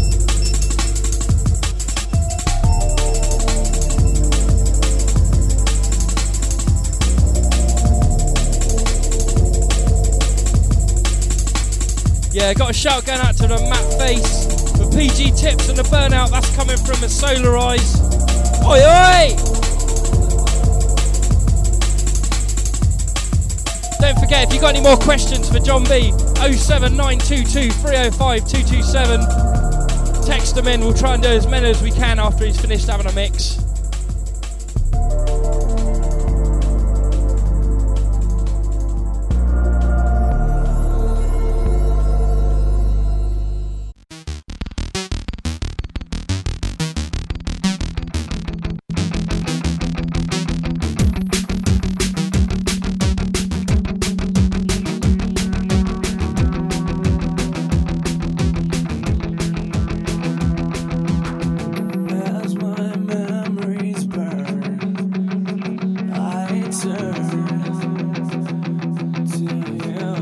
S5: Yeah, got a shout going out to the Matt Face, the P G Tips and the Burnout, that's coming from the Solar Eyes. Oi oi! Don't forget, if you've got any more questions for John B, oh seven nine two two, three oh five, two two seven. Text them in, we'll try and do as many as we can after he's finished having a mix.
S11: As my memories burn, I turn to you.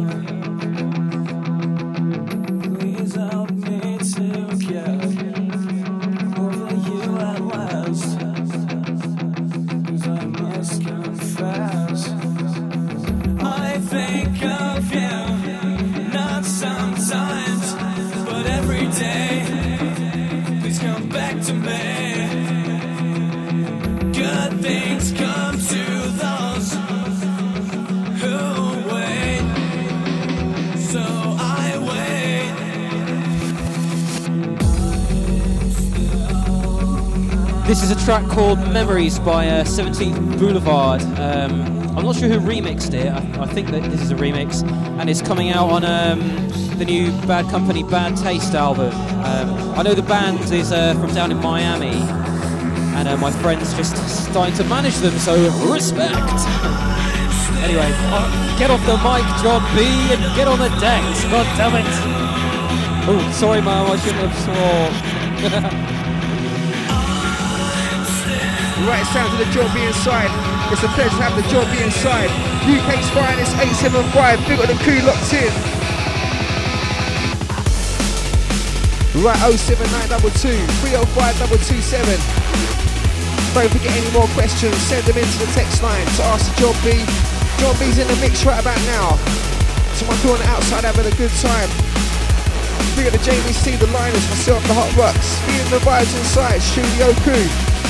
S11: Please help me to get over you at last. 'Cause I must confess, I think of you, not sometimes, but every day. Please come back to me. Good things come to those who wait. So I wait.
S3: This is a track called Memories by uh, seventeenth Boulevard. Um, I'm not sure who remixed it. I, I think that this is a remix, and it's coming out on um, the new Bad Company Bad Taste album. Um, I know the band is uh, from down in Miami, and uh, my friend's just starting to manage them, so respect. Anyway, uh, get off the mic, John B, and get on the decks. God damn it! Oh, sorry, Mum, I shouldn't have sworn.
S1: Right sound to the John B inside. It's a pleasure to have the John B inside. U K's finest eight seven five. Big up the crew locked in. Right, oh seven nine two two, three oh five two two seven. Don't forget any more questions, send them into the text line to ask the John B. John B's in the mix right about now. To my crew on the outside having a good time. Big up the J B C, the Liners, myself, the Hot Rocks. Feeling the vibes inside, Studio Crew.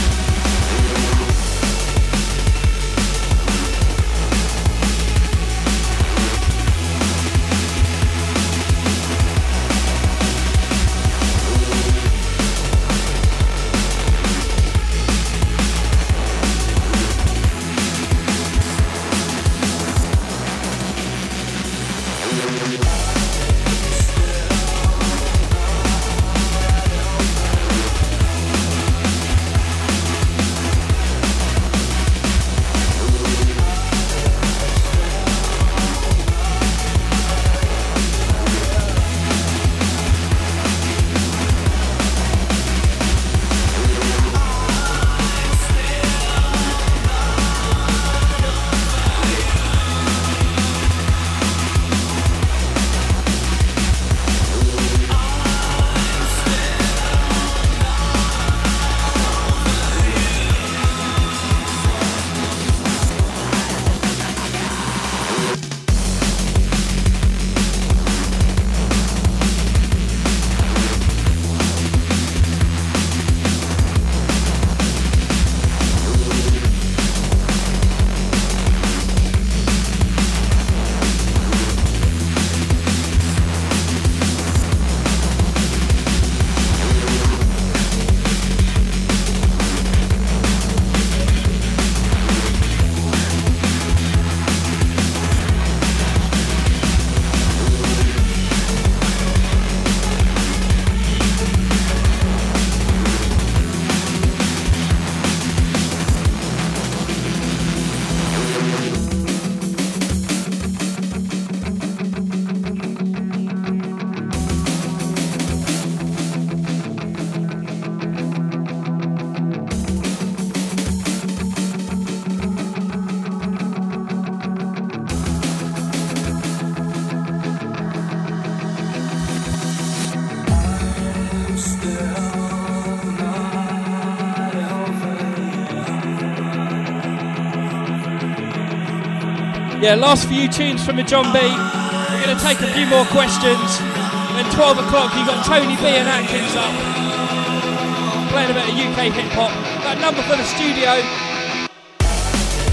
S5: Yeah, last few tunes from the John B. We're going to take a few more questions. Then twelve o'clock, you've got Tony B and Atkins up, playing a bit of U K hip hop. That number for the studio,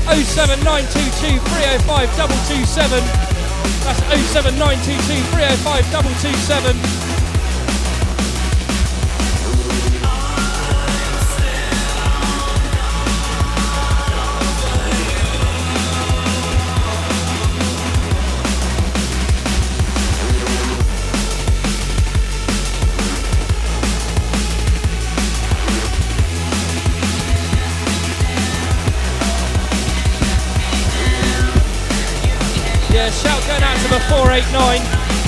S5: oh seven nine two two three oh five two two seven. That's oh seven nine two two three oh five two two seven. Yeah, shout going out to the four eight nine.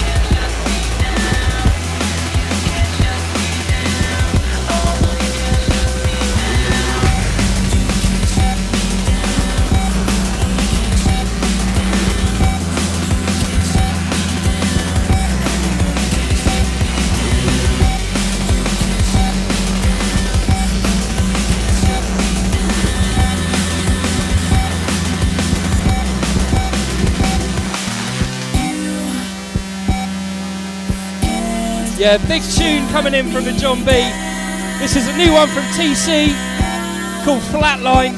S5: Yeah, big tune coming in from the John B. This is a new one from T C called Flatline.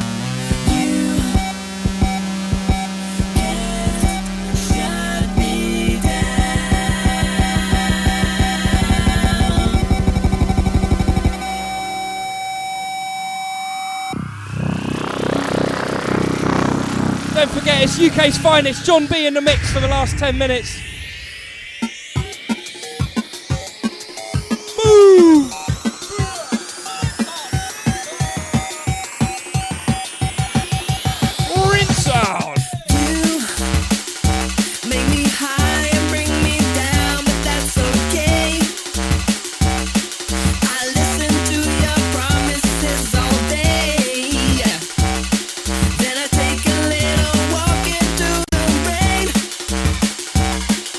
S5: Don't forget, it's U K's finest, John B in the mix for the last ten minutes.
S11: Then I take a little walk into the rain.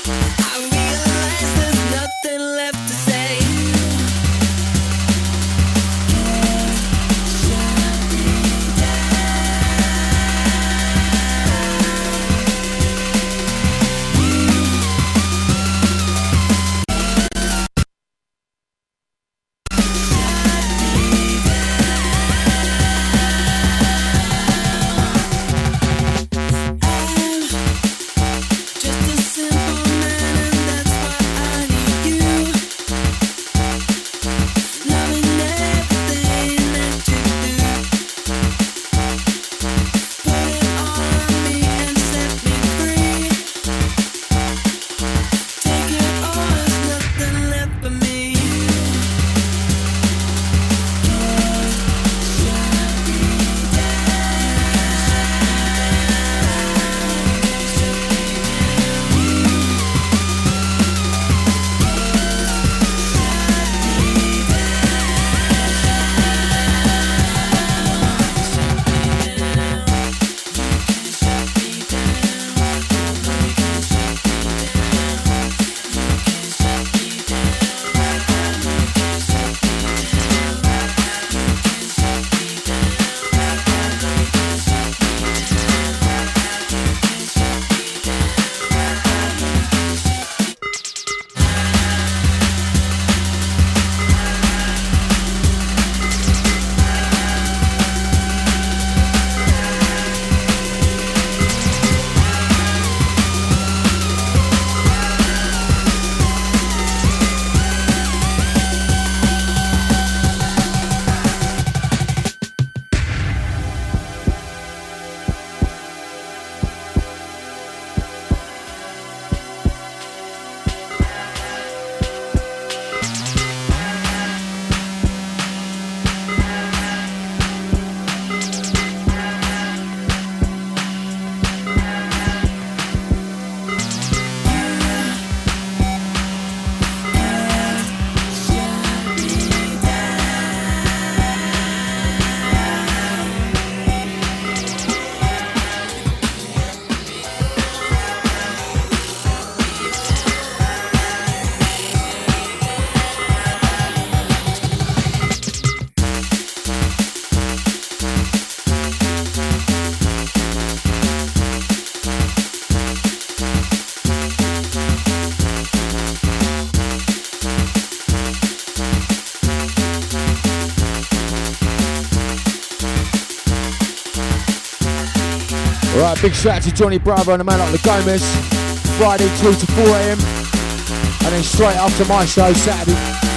S4: Big shout out to Johnny Bravo and the man like the Gomez. Friday two to four a.m. and then straight after my show Saturday.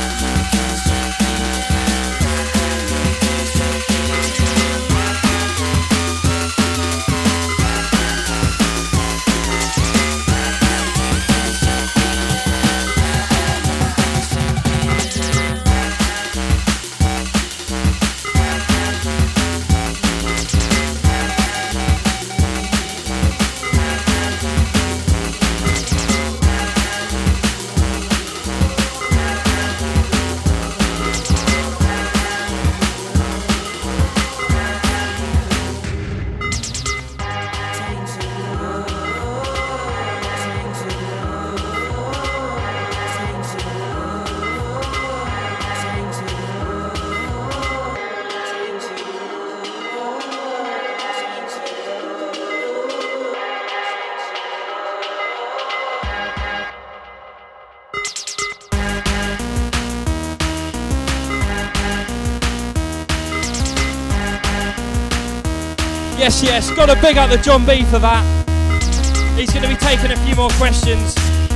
S5: Yes, yes, got to big up the John B for that. He's going to be taking a few more questions.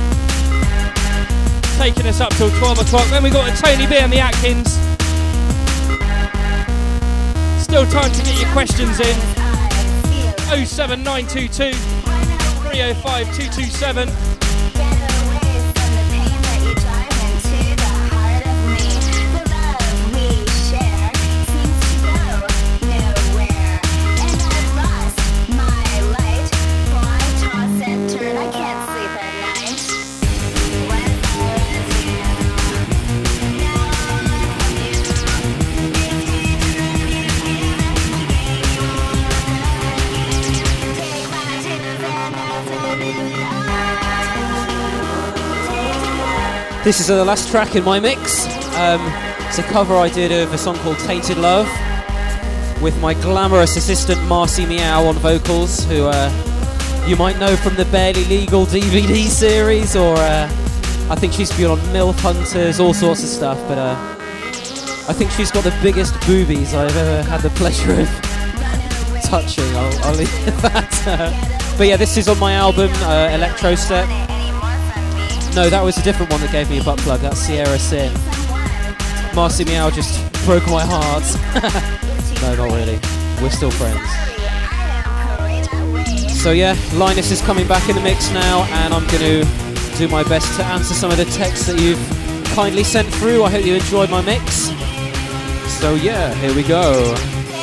S5: Taking us up till twelve o'clock. Then we got the Tony B and the Atkins. Still time to get your questions in. oh seven nine two two, three oh five two two seven.
S3: This is the last track in my mix. Um, it's a cover I did of a song called Tainted Love with my glamorous assistant Marcy Meow on vocals, who uh, you might know from the Barely Legal D V D series, or uh, I think she's been on MILF Hunters, all sorts of stuff, but uh, I think she's got the biggest boobies I've ever had the pleasure of touching. I'll, I'll leave it at that. Uh, but yeah, this is on my album, uh, Electro Step. No, that was a different one that gave me a butt plug. That's Sierra Sin. Marcy Meow just broke my heart. No, not really. We're still friends. So yeah, Linus is coming back in the mix now, and I'm going to do my best to answer some of the texts that you've kindly sent through. I hope you enjoyed my mix. So yeah, here we go.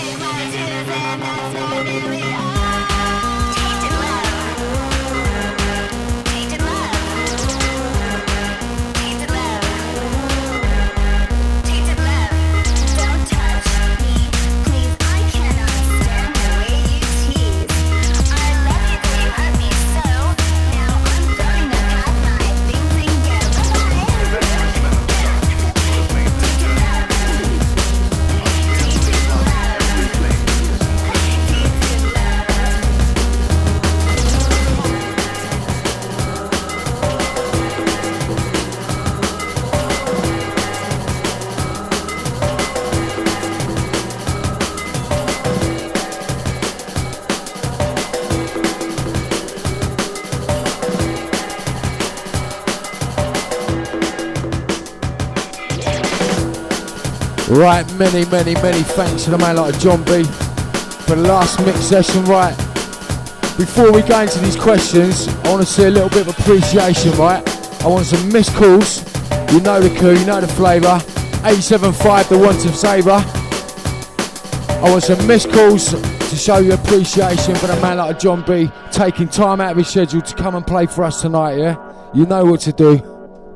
S4: Right, many, many, many thanks to the man like John B for the last mix session. Right, before we go into these questions, I want to see a little bit of appreciation, right? I want some missed calls. You know the coup, you know the flavour. eight seven five, the want of saver. I want some missed calls to show you appreciation for the man like John B taking time out of his schedule to come and play for us tonight, yeah? You know what to do.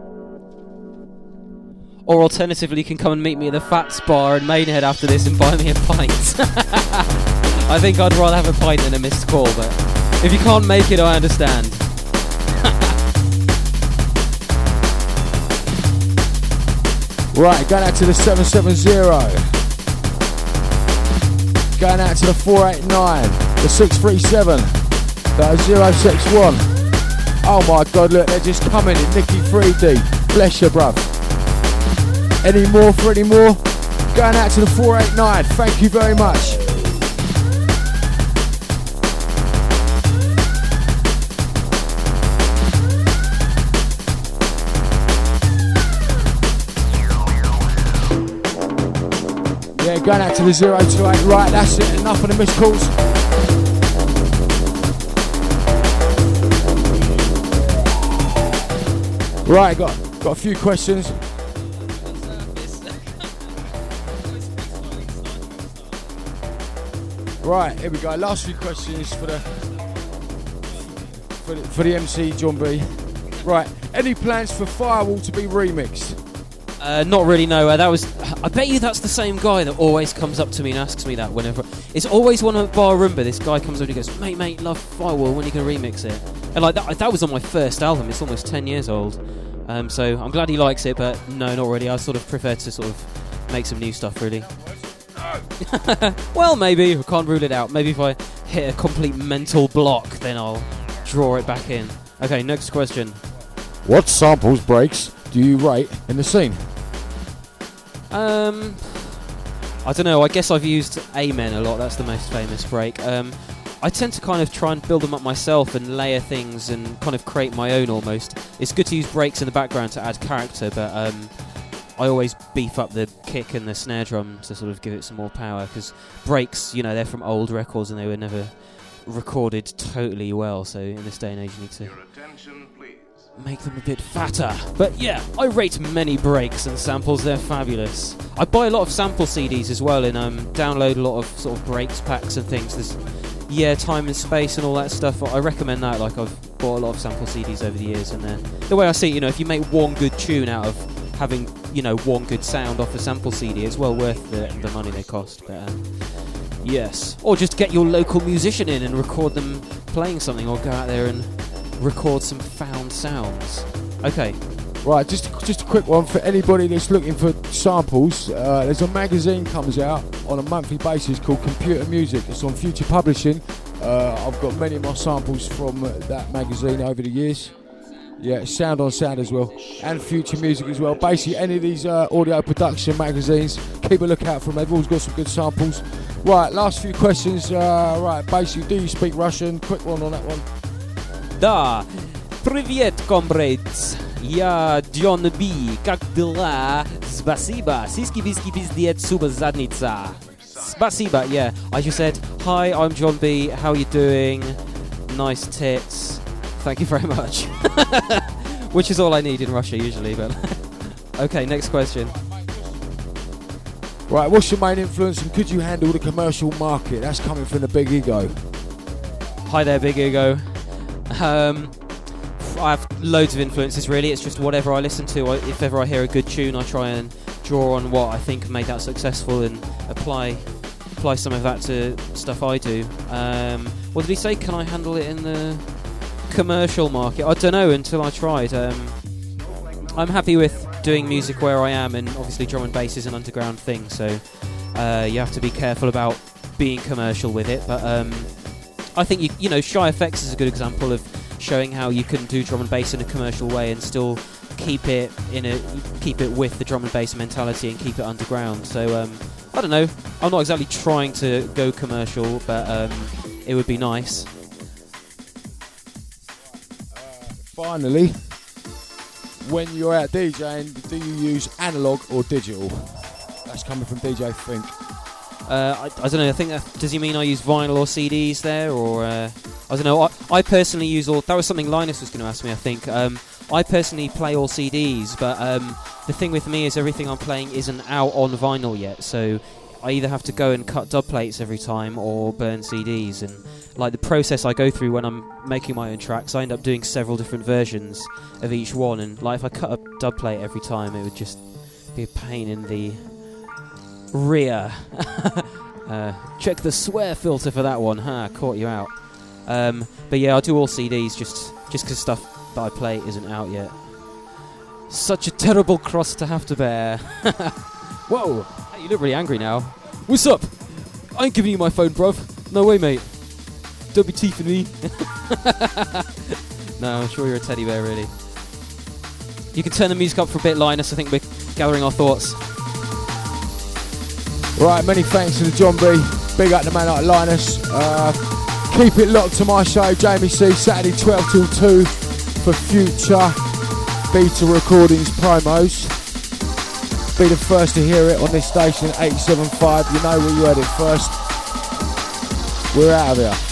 S3: Or alternatively, you can come and meet me at the Fats Bar in Maidenhead after this and buy me a pint. I think I'd rather have a pint than a missed call, but if you can't make it, I understand.
S4: Right, going out to the seven seven zero. Going out to the four eight nine, the six three seven, the zero six one. Oh my God, look, they're just coming in. Nicky three D, bless you, bruv. Any more for any more? Going out to the four eight nine, thank you very much. Yeah, going out to the zero two eight. Right, that's it. Enough of the missed calls. Right, got got a few questions. Right, here we go. Last few questions for the for the, for the M C John B. Right, any plans for Firewall to be remixed?
S3: Uh, not really, no. Uh, that was. I bet you that's the same guy that always comes up to me and asks me that whenever. It's always one at Bar Roomba. This guy comes up and he goes, "Mate, mate, love Firewall. When are you gonna remix it?" And like that, that was on my first album. It's almost ten years old. Um, so I'm glad he likes it, but no, not really. I sort of prefer to sort of make some new stuff, really. Well, maybe. I can't rule it out. Maybe if I hit a complete mental block, then I'll draw it back in. Okay, next question.
S4: What samples breaks do you rate in the scene?
S3: Um, I don't know. I guess I've used Amen a lot. That's the most famous break. Um, I tend to kind of try and build them up myself and layer things and kind of create my own almost. It's good to use breaks in the background to add character, but um, I always beef up the kick and the snare drum to sort of give it some more power, because breaks, you know, they're from old records and they were never recorded totally well, so in this day and age you need to make them a bit fatter. But yeah, I rate many breaks and samples. They're fabulous. I buy a lot of sample C Ds as well and um, download a lot of sort of breaks packs and things. There's yeah, Time and Space and all that stuff. I recommend that. Like, I've bought a lot of sample C Ds over the years, and then the way I see it, you know, if you make one good tune out of having, you know, one good sound off a sample C D, it's well worth the, the money they cost. But um, yes, or just get your local musician in and record them playing something, or go out there and record some found sounds. Okay.
S4: Right, just just a quick one for anybody that's looking for samples. Uh, there's a magazine comes out on a monthly basis called Computer Music. It's on Future Publishing. Uh, I've got many of my samples from uh, that magazine over the years. Yeah, Sound on Sound as well, and Future Music as well. Basically, any of these uh, audio production magazines, keep a lookout for them. They've always got some good samples. Right, last few questions. Uh, right, basically, do you speak Russian? Quick one on that one.
S3: Да, привет, comrades. Я John B. Как дела? Спасибо. Сиски-биски пиздец, суба задница. Spasiba, yeah. I just said, hi, I'm John B. How are you doing? Nice tits. Thank you very much. Which is all I need in Russia usually, but... Okay, next question.
S4: Right, what's your main influence and could you handle the commercial market? That's coming from the Big Ego.
S3: Hi there, Big Ego. Um... I have loads of influences really. It's just whatever I listen to. I, if ever I hear a good tune, I try and draw on what I think made that successful and apply apply some of that to stuff I do. Um, what did he say? Can I handle it in the commercial market? I don't know until I tried. Um, I'm happy with doing music where I am, and obviously drum and bass is an underground thing, so uh, you have to be careful about being commercial with it. But um, I think you, you know, Shy F X is a good example of showing how you can do drum and bass in a commercial way and still keep it in a keep it with the drum and bass mentality and keep it underground. So um, I don't know. I'm not exactly trying to go commercial, but um, it would be nice.
S4: Uh, finally, when you're out DJing, do you use analog or digital? That's coming from D J Fink.
S3: Uh, I, I don't know. I think that, does he mean I use vinyl or C Ds there, or uh, I don't know. I, I personally use all. That was something Linus was going to ask me. I think um, I personally play all C Ds, but um, the thing with me is everything I'm playing isn't out on vinyl yet. So I either have to go and cut dub plates every time or burn C Ds. And like the process I go through when I'm making my own tracks, I end up doing several different versions of each one. And like if I cut a dub plate every time, it would just be a pain in the rear. uh, check the swear filter for that one. Huh, caught you out. Um, but yeah, I do all C Ds just just because stuff that I play isn't out yet. Such a terrible cross to have to bear. Whoa, hey, you look really angry now. What's up? I ain't giving you my phone, bruv. No way, mate. Don't be teething me. No, I'm sure you're a teddy bear, really. You can turn the music up for a bit, Linus. I think we're gathering our thoughts.
S4: Right, many thanks to the John B. Big up the man like Linus. Uh, keep it locked to my show, Jamie C, Saturday twelve till two for future beta recordings promos. Be the first to hear it on this station, eight seven five. You know where you heard it first. We're out of here.